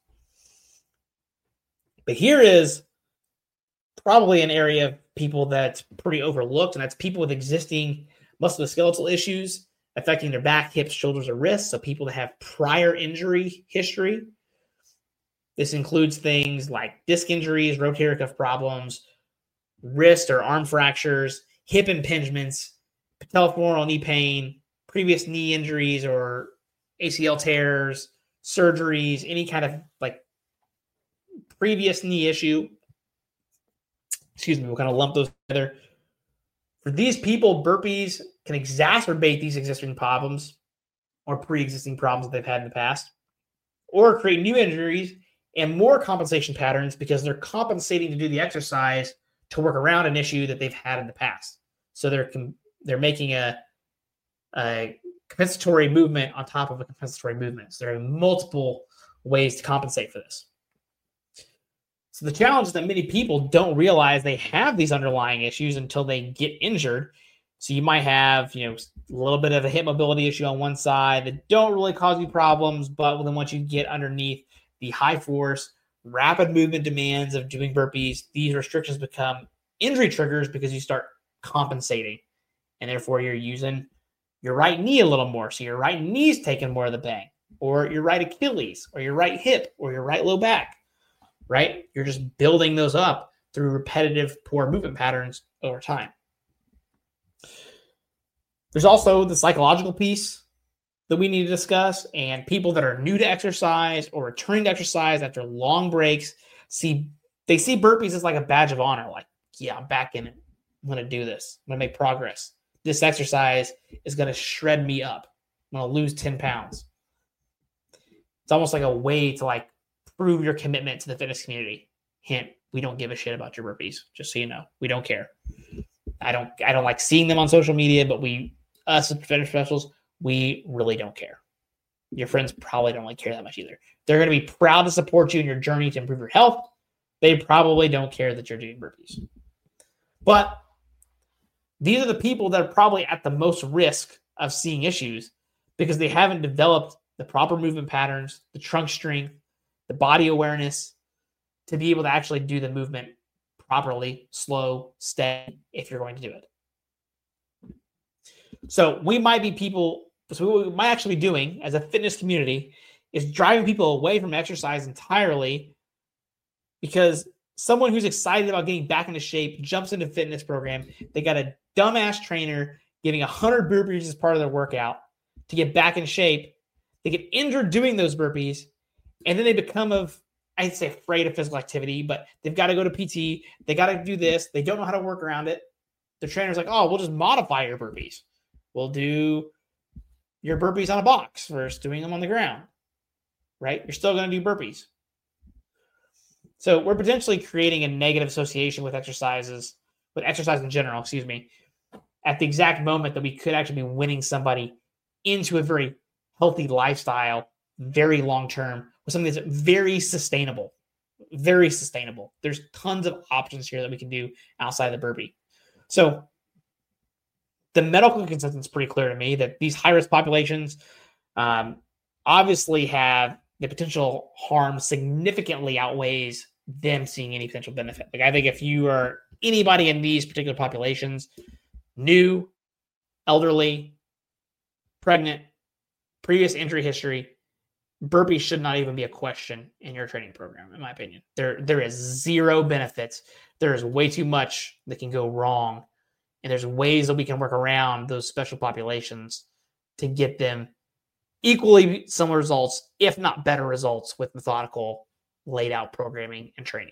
But here is probably an area of people that's pretty overlooked, and that's people with existing musculoskeletal issues affecting their back, hips, shoulders, or wrists. So people that have prior injury history. This includes things like disc injuries, rotator cuff problems, wrist or arm fractures, hip impingements, patellofemoral knee pain, previous knee injuries or ACL tears, surgeries, any kind of like previous knee issue. We'll kind of lump those together. For these people, burpees can exacerbate these existing problems or pre-existing problems that they've had in the past, or create new injuries and more compensation patterns because they're compensating to do the exercise to work around an issue that they've had in the past. So they're making a compensatory movement on top of a compensatory movement. So there are multiple ways to compensate for this. So the challenge is that many people don't realize they have these underlying issues until they get injured. So you might have, a little bit of a hip mobility issue on one side that don't really cause you problems, but then once you get underneath the high force, rapid movement demands of doing burpees, these restrictions become injury triggers because you start compensating. And therefore you're using your right knee a little more. So your right knee's taking more of the bang, or your right Achilles, or your right hip, or your right low back, right? You're just building those up through repetitive poor movement patterns over time. There's also the psychological piece that we need to discuss, and people that are new to exercise or returning to exercise after long breaks see burpees as like a badge of honor. Like, yeah, I'm back in it. I'm going to do this. I'm going to make progress. This exercise is going to shred me up. I'm going to lose 10 pounds. It's almost like a way to like prove your commitment to the fitness community. Hint, we don't give a shit about your burpees, just so you know. We don't care. I don't like seeing them on social media, but us as fitness professionals, we really don't care. Your friends probably don't really care that much either. They're going to be proud to support you in your journey to improve your health. They probably don't care that you're doing burpees. But these are the people that are probably at the most risk of seeing issues because they haven't developed the proper movement patterns, the trunk strength, the body awareness to be able to actually do the movement properly, slow, steady, if you're going to do it. So what we might actually be doing as a fitness community is driving people away from exercise entirely because someone who's excited about getting back into shape jumps into a fitness program. They got a dumbass trainer giving 100 burpees as part of their workout to get back in shape. They get injured doing those burpees, and then they become I'd say afraid of physical activity, but they've got to go to PT. They got to do this. They don't know how to work around it. The trainer's like, oh, we'll just modify your burpees. We'll do your burpees on a box versus doing them on the ground, right? You're still going to do burpees. So we're potentially creating a negative association with exercise in general, at the exact moment that we could actually be winning somebody into a very healthy lifestyle, very long-term, with something that's very sustainable. Very sustainable. There's tons of options here that we can do outside of the burpee. So the medical consensus is pretty clear to me that these high-risk populations obviously have the potential harm significantly outweighs them seeing any potential benefit. Like I think if you are anybody in these particular populations, new, elderly, pregnant, previous injury history, burpees should not even be a question in your training program, in my opinion. There is zero benefits. There is way too much that can go wrong. And there's ways that we can work around those special populations to get them equally similar results, if not better results, with methodical, laid out programming and training.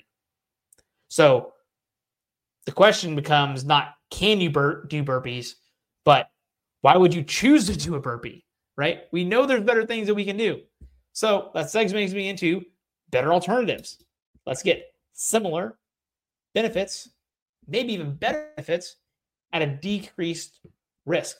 So the question becomes not can you do burpees, but why would you choose to do a burpee, right? We know there's better things that we can do. So that segues me into better alternatives. Let's get similar benefits, maybe even better benefits at a decreased risk.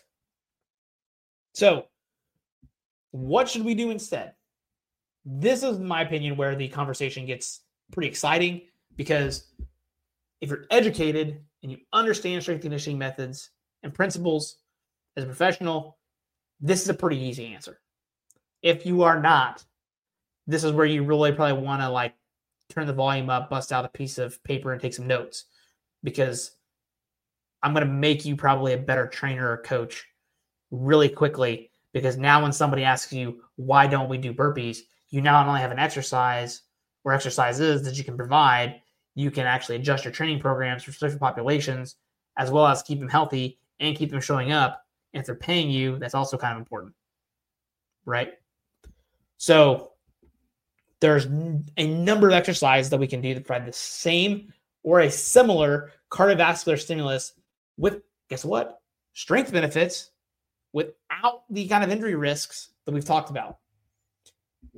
So what should we do instead? This is, in my opinion, where the conversation gets pretty exciting, because if you're educated and you understand strength conditioning methods and principles as a professional, this is a pretty easy answer. If you are not, this is where you really probably want to turn the volume up, bust out a piece of paper and take some notes, because I'm going to make you probably a better trainer or coach really quickly, because now when somebody asks you, why don't we do burpees? You not only have an exercise or exercises that you can provide, you can actually adjust your training programs for specific populations, as well as keep them healthy and keep them showing up. And if they're paying you, that's also kind of important, right? So there's a number of exercises that we can do to provide the same or a similar cardiovascular stimulus with, guess what? Strength benefits without the kind of injury risks that we've talked about.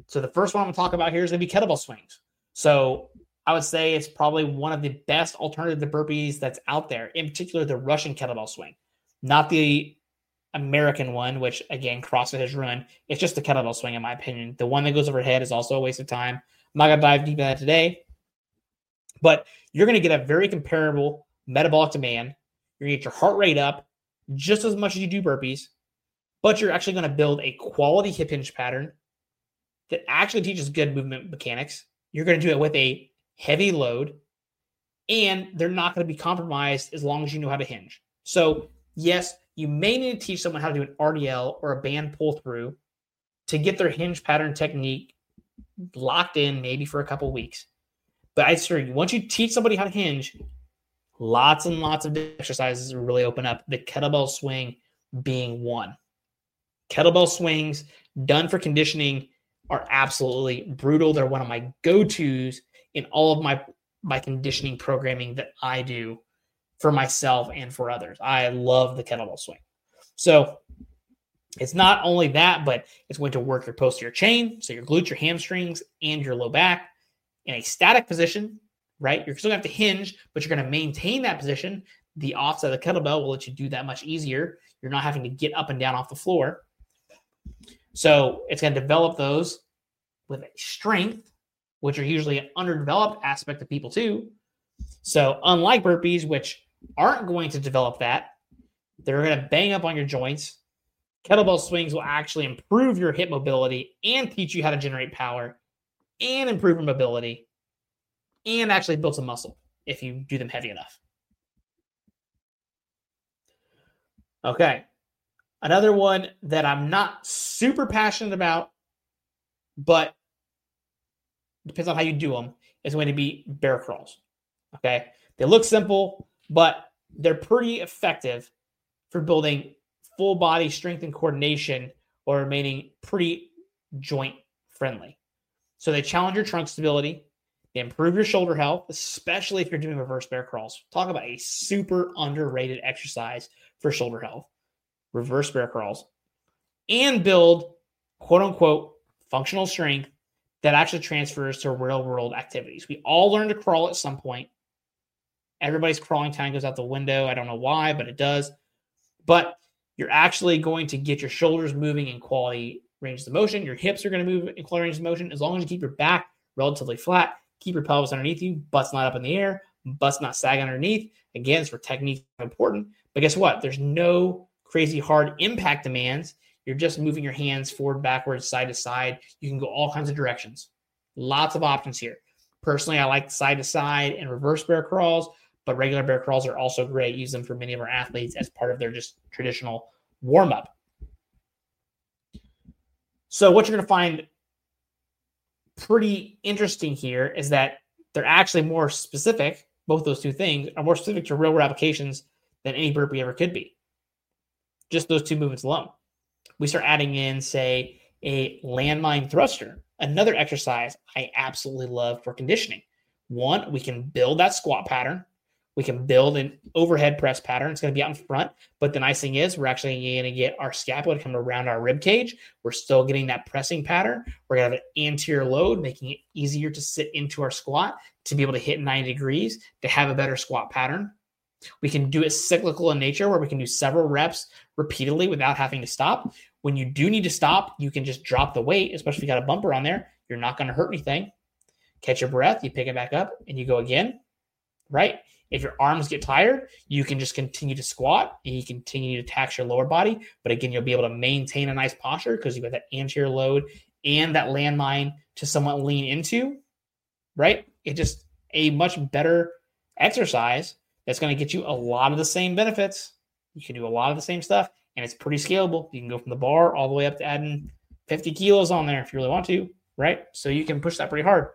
So the first one I'm going to talk about here is going to be kettlebell swings. So I would say it's probably one of the best alternative to burpees that's out there, in particular the Russian kettlebell swing, not the American one, which again, CrossFit has ruined. It's just the kettlebell swing, in my opinion. The one that goes overhead is also a waste of time. I'm not going to dive deep into that today, but you're going to get a very comparable metabolic demand. You're going to get your heart rate up just as much as you do burpees, but you're actually going to build a quality hip hinge pattern that actually teaches good movement mechanics. You're going to do it with a heavy load, and they're not going to be compromised as long as you know how to hinge. So yes, you may need to teach someone how to do an RDL or a band pull through to get their hinge pattern technique locked in, maybe for a couple of weeks. But I assure you, once you teach somebody how to hinge, lots and lots of exercises really open up, the kettlebell swing being one. Kettlebell swings done for conditioning are absolutely brutal. They're one of my go-tos in all of my conditioning programming that I do for myself and for others. I love the kettlebell swing. So it's not only that, but it's going to work your posterior chain, so your glutes, your hamstrings, and your low back in a static position, right? You're still going to have to hinge, but you're going to maintain that position. The offset of the kettlebell will let you do that much easier. You're not having to get up and down off the floor. So it's going to develop those with a strength, which are usually an underdeveloped aspect of people too. So unlike burpees, which aren't going to develop that, they're going to bang up on your joints. Kettlebell swings will actually improve your hip mobility and teach you how to generate power and improve your mobility and actually build some muscle if you do them heavy enough. Okay. Another one that I'm not super passionate about, but depends on how you do them, is going to be bear crawls. Okay. They look simple, but they're pretty effective for building full body strength and coordination while remaining pretty joint friendly. So they challenge your trunk stability. They improve your shoulder health, especially if you're doing reverse bear crawls. Talk about a super underrated exercise for shoulder health. Reverse bear crawls. And build, quote unquote, functional strength that actually transfers to real world activities. We all learn to crawl at some point. Everybody's crawling time goes out the window. I don't know why, but it does. But you're actually going to get your shoulders moving in quality ranges of motion. Your hips are going to move in quality ranges of motion as long as you keep your back relatively flat, keep your pelvis underneath you, butt's not up in the air, butt's not sagging underneath. Again, it's for technique important. But guess what? There's no crazy hard impact demands. You're just moving your hands forward, backwards, side to side. You can go all kinds of directions. Lots of options here. Personally, I like side to side and reverse bear crawls, but regular bear crawls are also great. Use them for many of our athletes as part of their just traditional warm-up. So what you're going to find pretty interesting here is that they're actually more specific. Both those two things are more specific to real-world applications than any burpee ever could be. Just those two movements alone. We start adding in, say, a landmine thruster, another exercise I absolutely love for conditioning. One, we can build that squat pattern. We can build an overhead press pattern. It's going to be out in front. But the nice thing is we're actually going to get our scapula to come around our rib cage. We're still getting that pressing pattern. We're going to have an anterior load, making it easier to sit into our squat, to be able to hit 90 degrees, to have a better squat pattern. We can do it cyclical in nature where we can do several reps repeatedly without having to stop. When you do need to stop, you can just drop the weight, especially if you got a bumper on there. You're not going to hurt anything. Catch your breath, you pick it back up, and you go again, right? If your arms get tired, you can just continue to squat and you continue to tax your lower body. But again, you'll be able to maintain a nice posture because you've got that anterior load and that landmine to somewhat lean into, right? It's just a much better exercise that's going to get you a lot of the same benefits. You can do a lot of the same stuff, and it's pretty scalable. You can go from the bar all the way up to adding 50 kilos on there if you really want to, right? So you can push that pretty hard.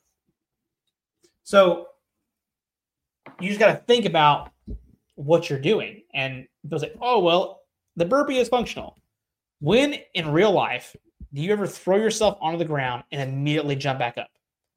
So you just got to think about what you're doing. And people say, oh, well, the burpee is functional. When in real life do you ever throw yourself onto the ground and immediately jump back up?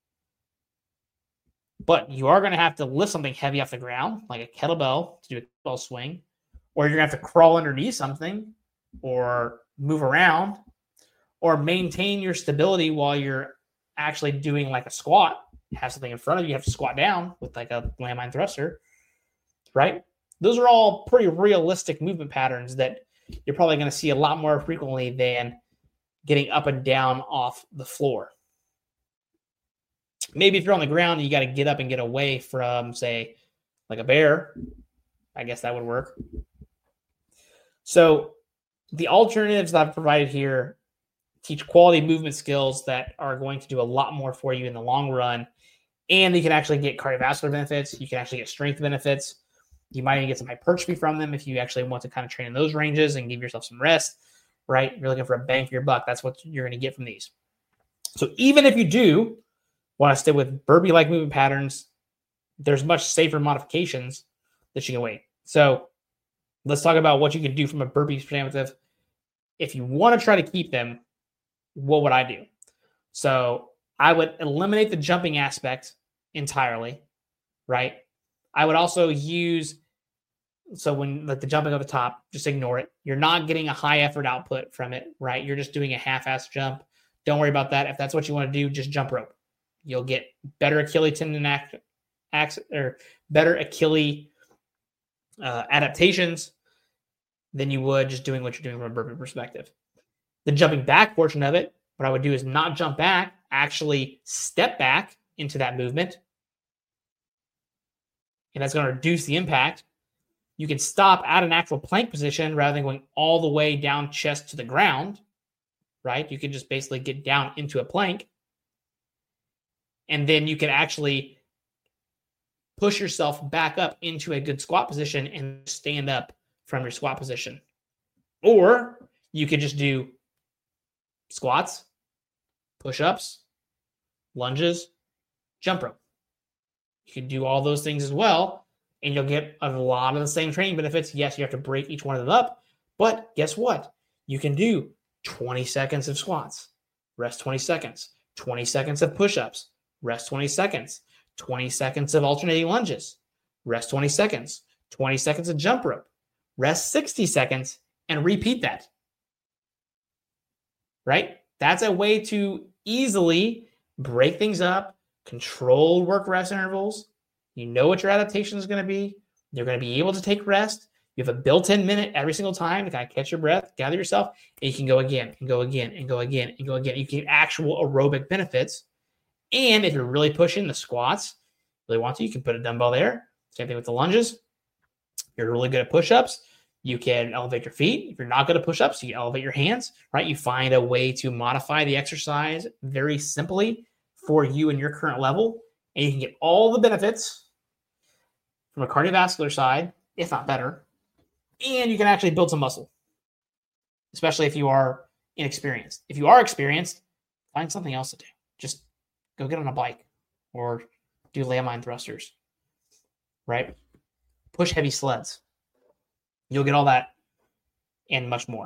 But you are going to have to lift something heavy off the ground, like a kettlebell to do a kettlebell swing, or you're going to have to crawl underneath something or move around, or maintain your stability while you're actually doing like a squat. Have something in front of you, you have to squat down with like a landmine thruster, right? Those are all pretty realistic movement patterns that you're probably going to see a lot more frequently than getting up and down off the floor. Maybe if you're on the ground, you got to get up and get away from, say, like a bear. I guess that would work. So the alternatives that I've provided here teach quality movement skills that are going to do a lot more for you in the long run. And you can actually get cardiovascular benefits. You can actually get strength benefits. You might even get some hypertrophy from them if you actually want to kind of train in those ranges and give yourself some rest, right? You're looking for a bang for your buck. That's what you're going to get from these. So even if you do want to stay with burpee-like movement patterns, there's much safer modifications that you can wait. So let's talk about what you can do from a burpee perspective. If you want to try to keep them, what would I do? So I would eliminate the jumping aspect entirely, right? I would also use, so when like the jumping over the top, just ignore it. You're not getting a high effort output from it, right? You're just doing a half-ass jump. Don't worry about that. If that's what you want to do, just jump rope. You'll get better Achilles tendon or better Achilles adaptations than you would just doing what you're doing from a burpee perspective. The jumping back portion of it, what I would do is not jump back, actually step back into that movement. And that's going to reduce the impact. You can stop at an actual plank position rather than going all the way down chest to the ground, right? You can just basically get down into a plank. And then you can actually push yourself back up into a good squat position and stand up from your squat position. Or you could just do squats, push-ups, lunges, jump rope. You can do all those things as well, and you'll get a lot of the same training benefits. Yes, you have to break each one of them up, but guess what? You can do 20 seconds of squats, rest 20 seconds, 20 seconds of push-ups, rest 20 seconds, 20 seconds of alternating lunges, rest 20 seconds, 20 seconds of jump rope, rest 60 seconds, and repeat that. Right? That's a way to easily break things up, control work rest intervals. You know what your adaptation is going to be. You're going to be able to take rest. You have a built-in minute every single time to kind of catch your breath, gather yourself, and you can go again and go again and go again and go again. You get actual aerobic benefits. And if you're really pushing the squats, really want to, you can put a dumbbell there. Same thing with the lunges. If you're really good at push-ups, you can elevate your feet. If you're not good at push-ups, you elevate your hands, right? You find a way to modify the exercise very simply for you and your current level, and you can get all the benefits from a cardiovascular side, if not better, and you can actually build some muscle, especially if you are inexperienced. If you are experienced, find something else to do. Just go get on a bike or do landmine thrusters, right? Push heavy sleds. You'll get all that and much more.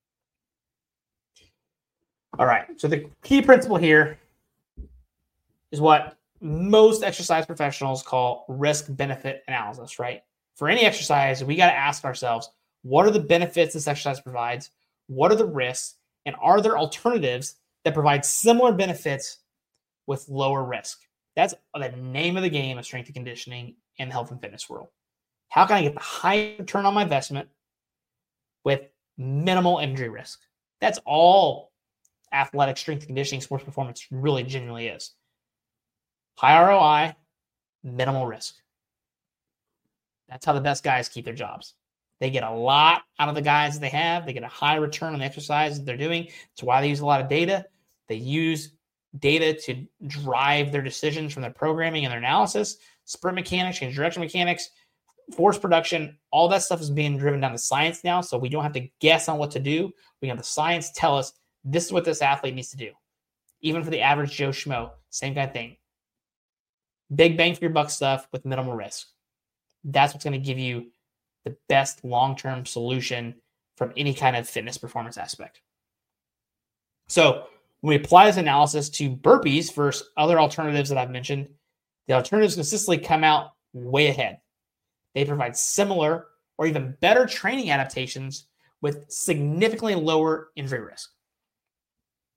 All right, so the key principle here is what most exercise professionals call risk-benefit analysis, right? For any exercise, we got to ask ourselves, what are the benefits this exercise provides? What are the risks? And are there alternatives that provide similar benefits with lower risk? That's the name of the game of strength and conditioning in the health and fitness world. How can I get the highest return on my investment with minimal injury risk? That's all athletic strength and conditioning sports performance really genuinely is. High ROI, minimal risk. That's how the best guys keep their jobs. They get a lot out of the guys that they have. They get a high return on the exercise that they're doing. That's why they use a lot of data. They use data to drive their decisions from their programming and their analysis. Sprint mechanics, change direction mechanics, force production, all that stuff is being driven down to science now. So we don't have to guess on what to do. We have the science tell us this is what this athlete needs to do. Even for the average Joe Schmo, same kind of thing. Big bang for your buck stuff with minimal risk. That's what's going to give you the best long-term solution from any kind of fitness performance aspect. So when we apply this analysis to burpees versus other alternatives that I've mentioned, the alternatives consistently come out way ahead. They provide similar or even better training adaptations with significantly lower injury risk.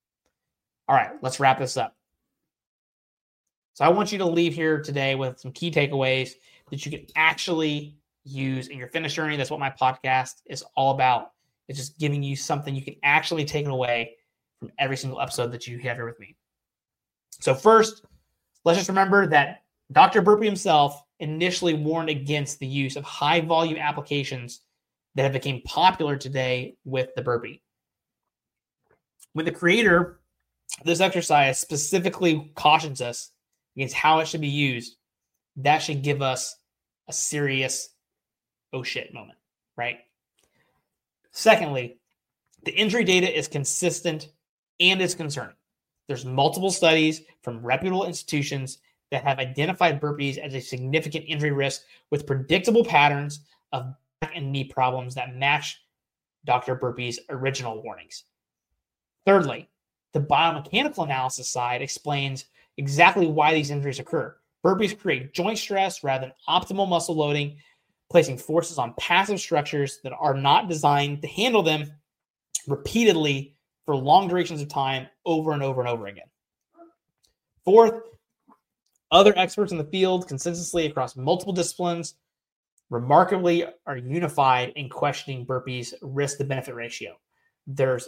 All right, let's wrap this up. So I want you to leave here today with some key takeaways that you can actually use in your fitness journey. That's what my podcast is all about. It's just giving you something you can actually take away from every single episode that you have here with me. So first, let's just remember that Dr. Burpee himself initially warned against the use of high volume applications that have become popular today with the burpee. When the creator of this exercise specifically cautions us against how it should be used, that should give us a serious oh shit moment, right? Secondly, the injury data is consistent and it's concerning. There's multiple studies from reputable institutions that have identified burpees as a significant injury risk with predictable patterns of back and knee problems that match Dr. Burpee's original warnings. Thirdly, the biomechanical analysis side explains exactly why these injuries occur. Burpees create joint stress rather than optimal muscle loading, placing forces on passive structures that are not designed to handle them repeatedly for long durations of time over and over and over again. Fourth, other experts in the field consensusly across multiple disciplines remarkably are unified in questioning burpees' risk to benefit ratio. They're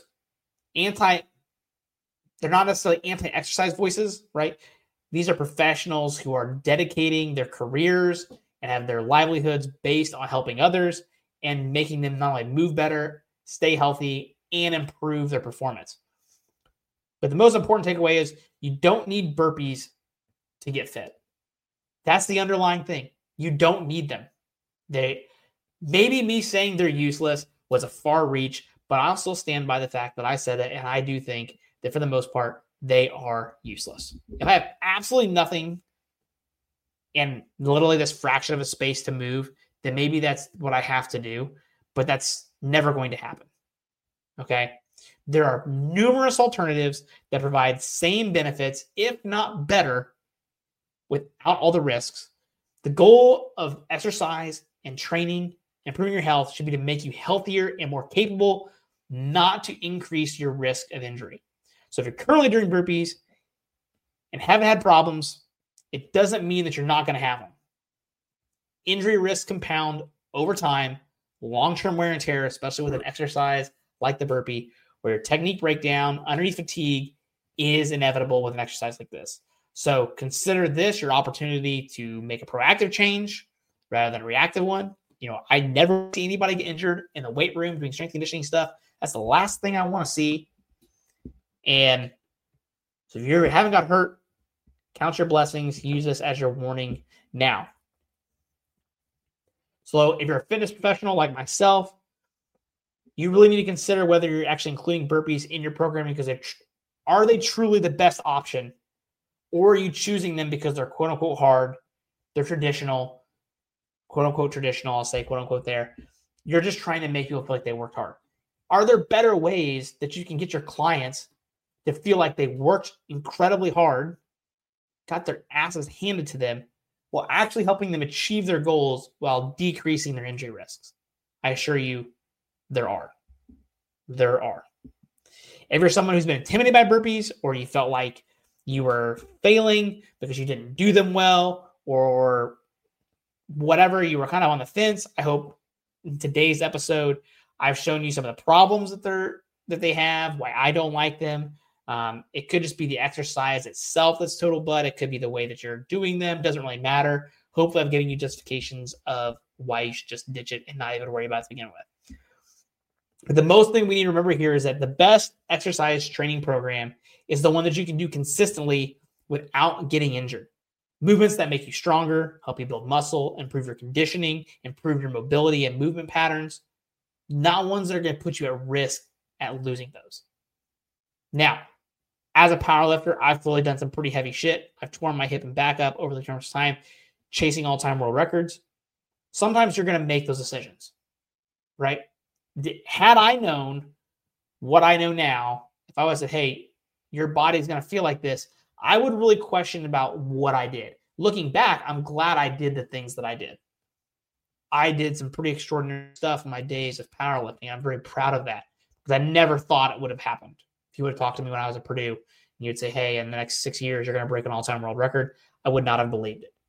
not necessarily anti-exercise voices, right? These are professionals who are dedicating their careers and have their livelihoods based on helping others and making them not only move better, stay healthy, and improve their performance. But the most important takeaway is you don't need burpees to get fit. That's the underlying thing. You don't need them. Maybe me saying they're useless was a far reach, but I'll still stand by the fact that I said it, and I do think that for the most part, they are useless. If I have absolutely nothing and literally this fraction of a space to move, then maybe that's what I have to do, but that's never going to happen. Okay? There are numerous alternatives that provide same benefits, if not better, without all the risks. The goal of exercise and training, improving your health, should be to make you healthier and more capable, not to increase your risk of injury. So if you're currently doing burpees and haven't had problems, it doesn't mean that you're not going to have them. Injury risks compound over time, long-term wear and tear, especially with an exercise like the burpee, where your technique breakdown underneath fatigue is inevitable with an exercise like this. So consider this your opportunity to make a proactive change rather than a reactive one. I never see anybody get injured in the weight room doing strength conditioning stuff. That's the last thing I want to see. And so if you haven't got hurt, count your blessings. Use this as your warning now. So if you're a fitness professional like myself, you really need to consider whether you're actually including burpees in your programming, because are they truly the best option? Or are you choosing them because they're quote unquote hard, they're traditional, quote unquote traditional, I'll say quote unquote there. You're just trying to make people feel like they worked hard. Are there better ways that you can get your clients to feel like they worked incredibly hard, got their asses handed to them, while actually helping them achieve their goals while decreasing their injury risks? I assure you, there are. There are. If you're someone who's been intimidated by burpees, or you felt like you were failing because you didn't do them well, or whatever, you were kind of on the fence, I hope in today's episode I've shown you some of the problems that they have, why I don't like them. It could just be the exercise itself that's total butt. It could be the way that you're doing them. Doesn't really matter. Hopefully I'm giving you justifications of why you should just ditch it and not even worry about it to begin with. But the most thing we need to remember here is that the best exercise training program is the one that you can do consistently without getting injured. Movements that make you stronger, help you build muscle, improve your conditioning, improve your mobility and movement patterns, not ones that are going to put you at risk at losing those. Now, as a powerlifter, I've fully done some pretty heavy shit. I've torn my hip and back up over the course of time, chasing all-time world records. Sometimes you're going to make those decisions, right? Had I known what I know now, if I was said, hey, your body's going to feel like this, I would really question about what I did. Looking back, I'm glad I did the things that I did. I did some pretty extraordinary stuff in my days of powerlifting. I'm very proud of that, because I never thought it would have happened. If you would have talked to me when I was at Purdue, and you'd say, hey, in the next 6 years, you're going to break an all-time world record, I would not have believed it.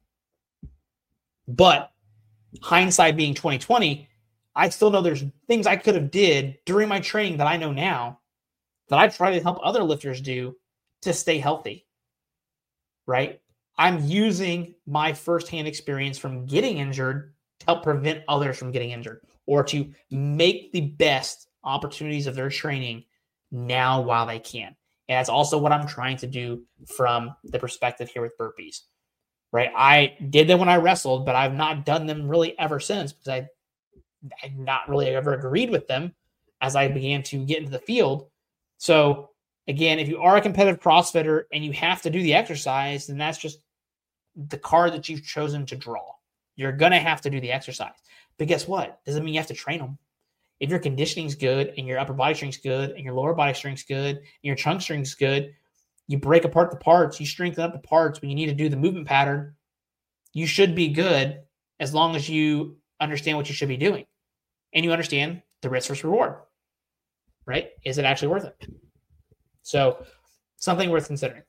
But hindsight being 2020, I still know there's things I could have did during my training that I know now that I try to help other lifters do to stay healthy, right? I'm using my firsthand experience from getting injured to help prevent others from getting injured or to make the best opportunities of their training now while they can. And that's also what I'm trying to do from the perspective here with burpees, right? I did them when I wrestled, but I've not done them really ever since because I not really ever agreed with them as I began to get into the field. So again, if you are a competitive CrossFitter and you have to do the exercise, then that's just the card that you've chosen to draw. You're going to have to do the exercise. But guess what? Doesn't mean you have to train them. If your conditioning's good and your upper body strength's good and your lower body strength's good and your trunk strength's good, you break apart the parts, you strengthen up the parts when you need to do the movement pattern, you should be good as long as you understand what you should be doing. And you understand the risk versus reward, right? Is it actually worth it? So something worth considering.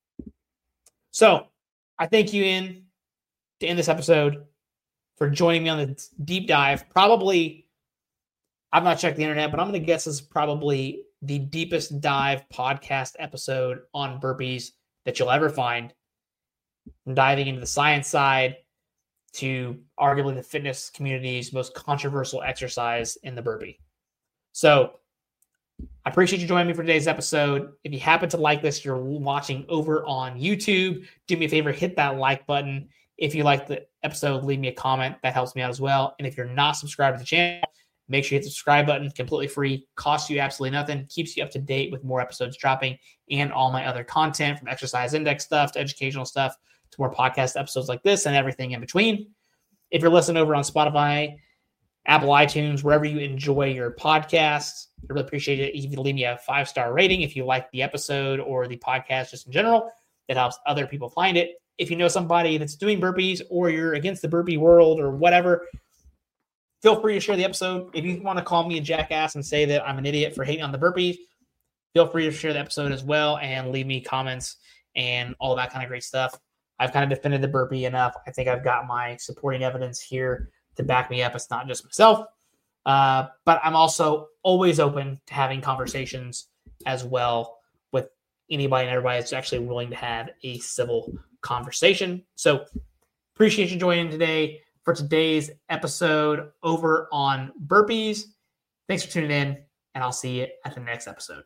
So I thank you to end this episode for joining me on the deep dive. Probably, I've not checked the internet, but I'm going to guess this is probably the deepest dive podcast episode on burpees that you'll ever find. I'm diving into the science side to arguably the fitness community's most controversial exercise in the burpee. So I appreciate you joining me for today's episode. If you happen to like this, you're watching over on YouTube, do me a favor, hit that like button. If you like the episode, leave me a comment. That helps me out as well. And if you're not subscribed to the channel, make sure you hit the subscribe button. Completely free, costs you absolutely nothing, keeps you up to date with more episodes dropping and all my other content, from exercise index stuff to educational stuff to more podcast episodes like this and everything in between. If you're listening over on Spotify, Apple iTunes, wherever you enjoy your podcasts, I really appreciate it. You can leave me a 5-star rating if you like the episode or the podcast just in general. It helps other people find it. If you know somebody that's doing burpees or you're against the burpee world or whatever, feel free to share the episode. If you want to call me a jackass and say that I'm an idiot for hating on the burpees, feel free to share the episode as well and leave me comments and all that kind of great stuff. I've kind of defended the burpee enough. I think I've got my supporting evidence here to back me up. It's not just myself. But I'm also always open to having conversations as well with anybody and everybody that's actually willing to have a civil conversation. So appreciate you joining today for today's episode over on burpees. Thanks for tuning in, and I'll see you at the next episode.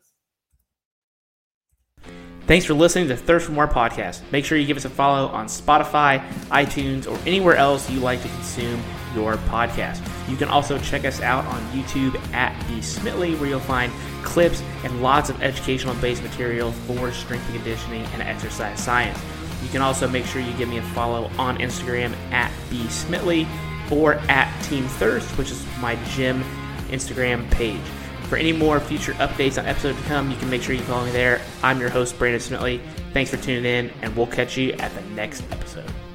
Thanks for listening to Thirst for More podcast. Make sure you give us a follow on Spotify, iTunes, or anywhere else you like to consume your podcast. You can also check us out on YouTube at The Smitly, where you'll find clips and lots of educational-based material for strength and conditioning and exercise science. You can also make sure you give me a follow on Instagram at The Smitly or at Team Thirst, which is my gym Instagram page. For any more future updates on episodes to come, you can make sure you follow me there. I'm your host, Brandon Smitly. Thanks for tuning in, and we'll catch you at the next episode.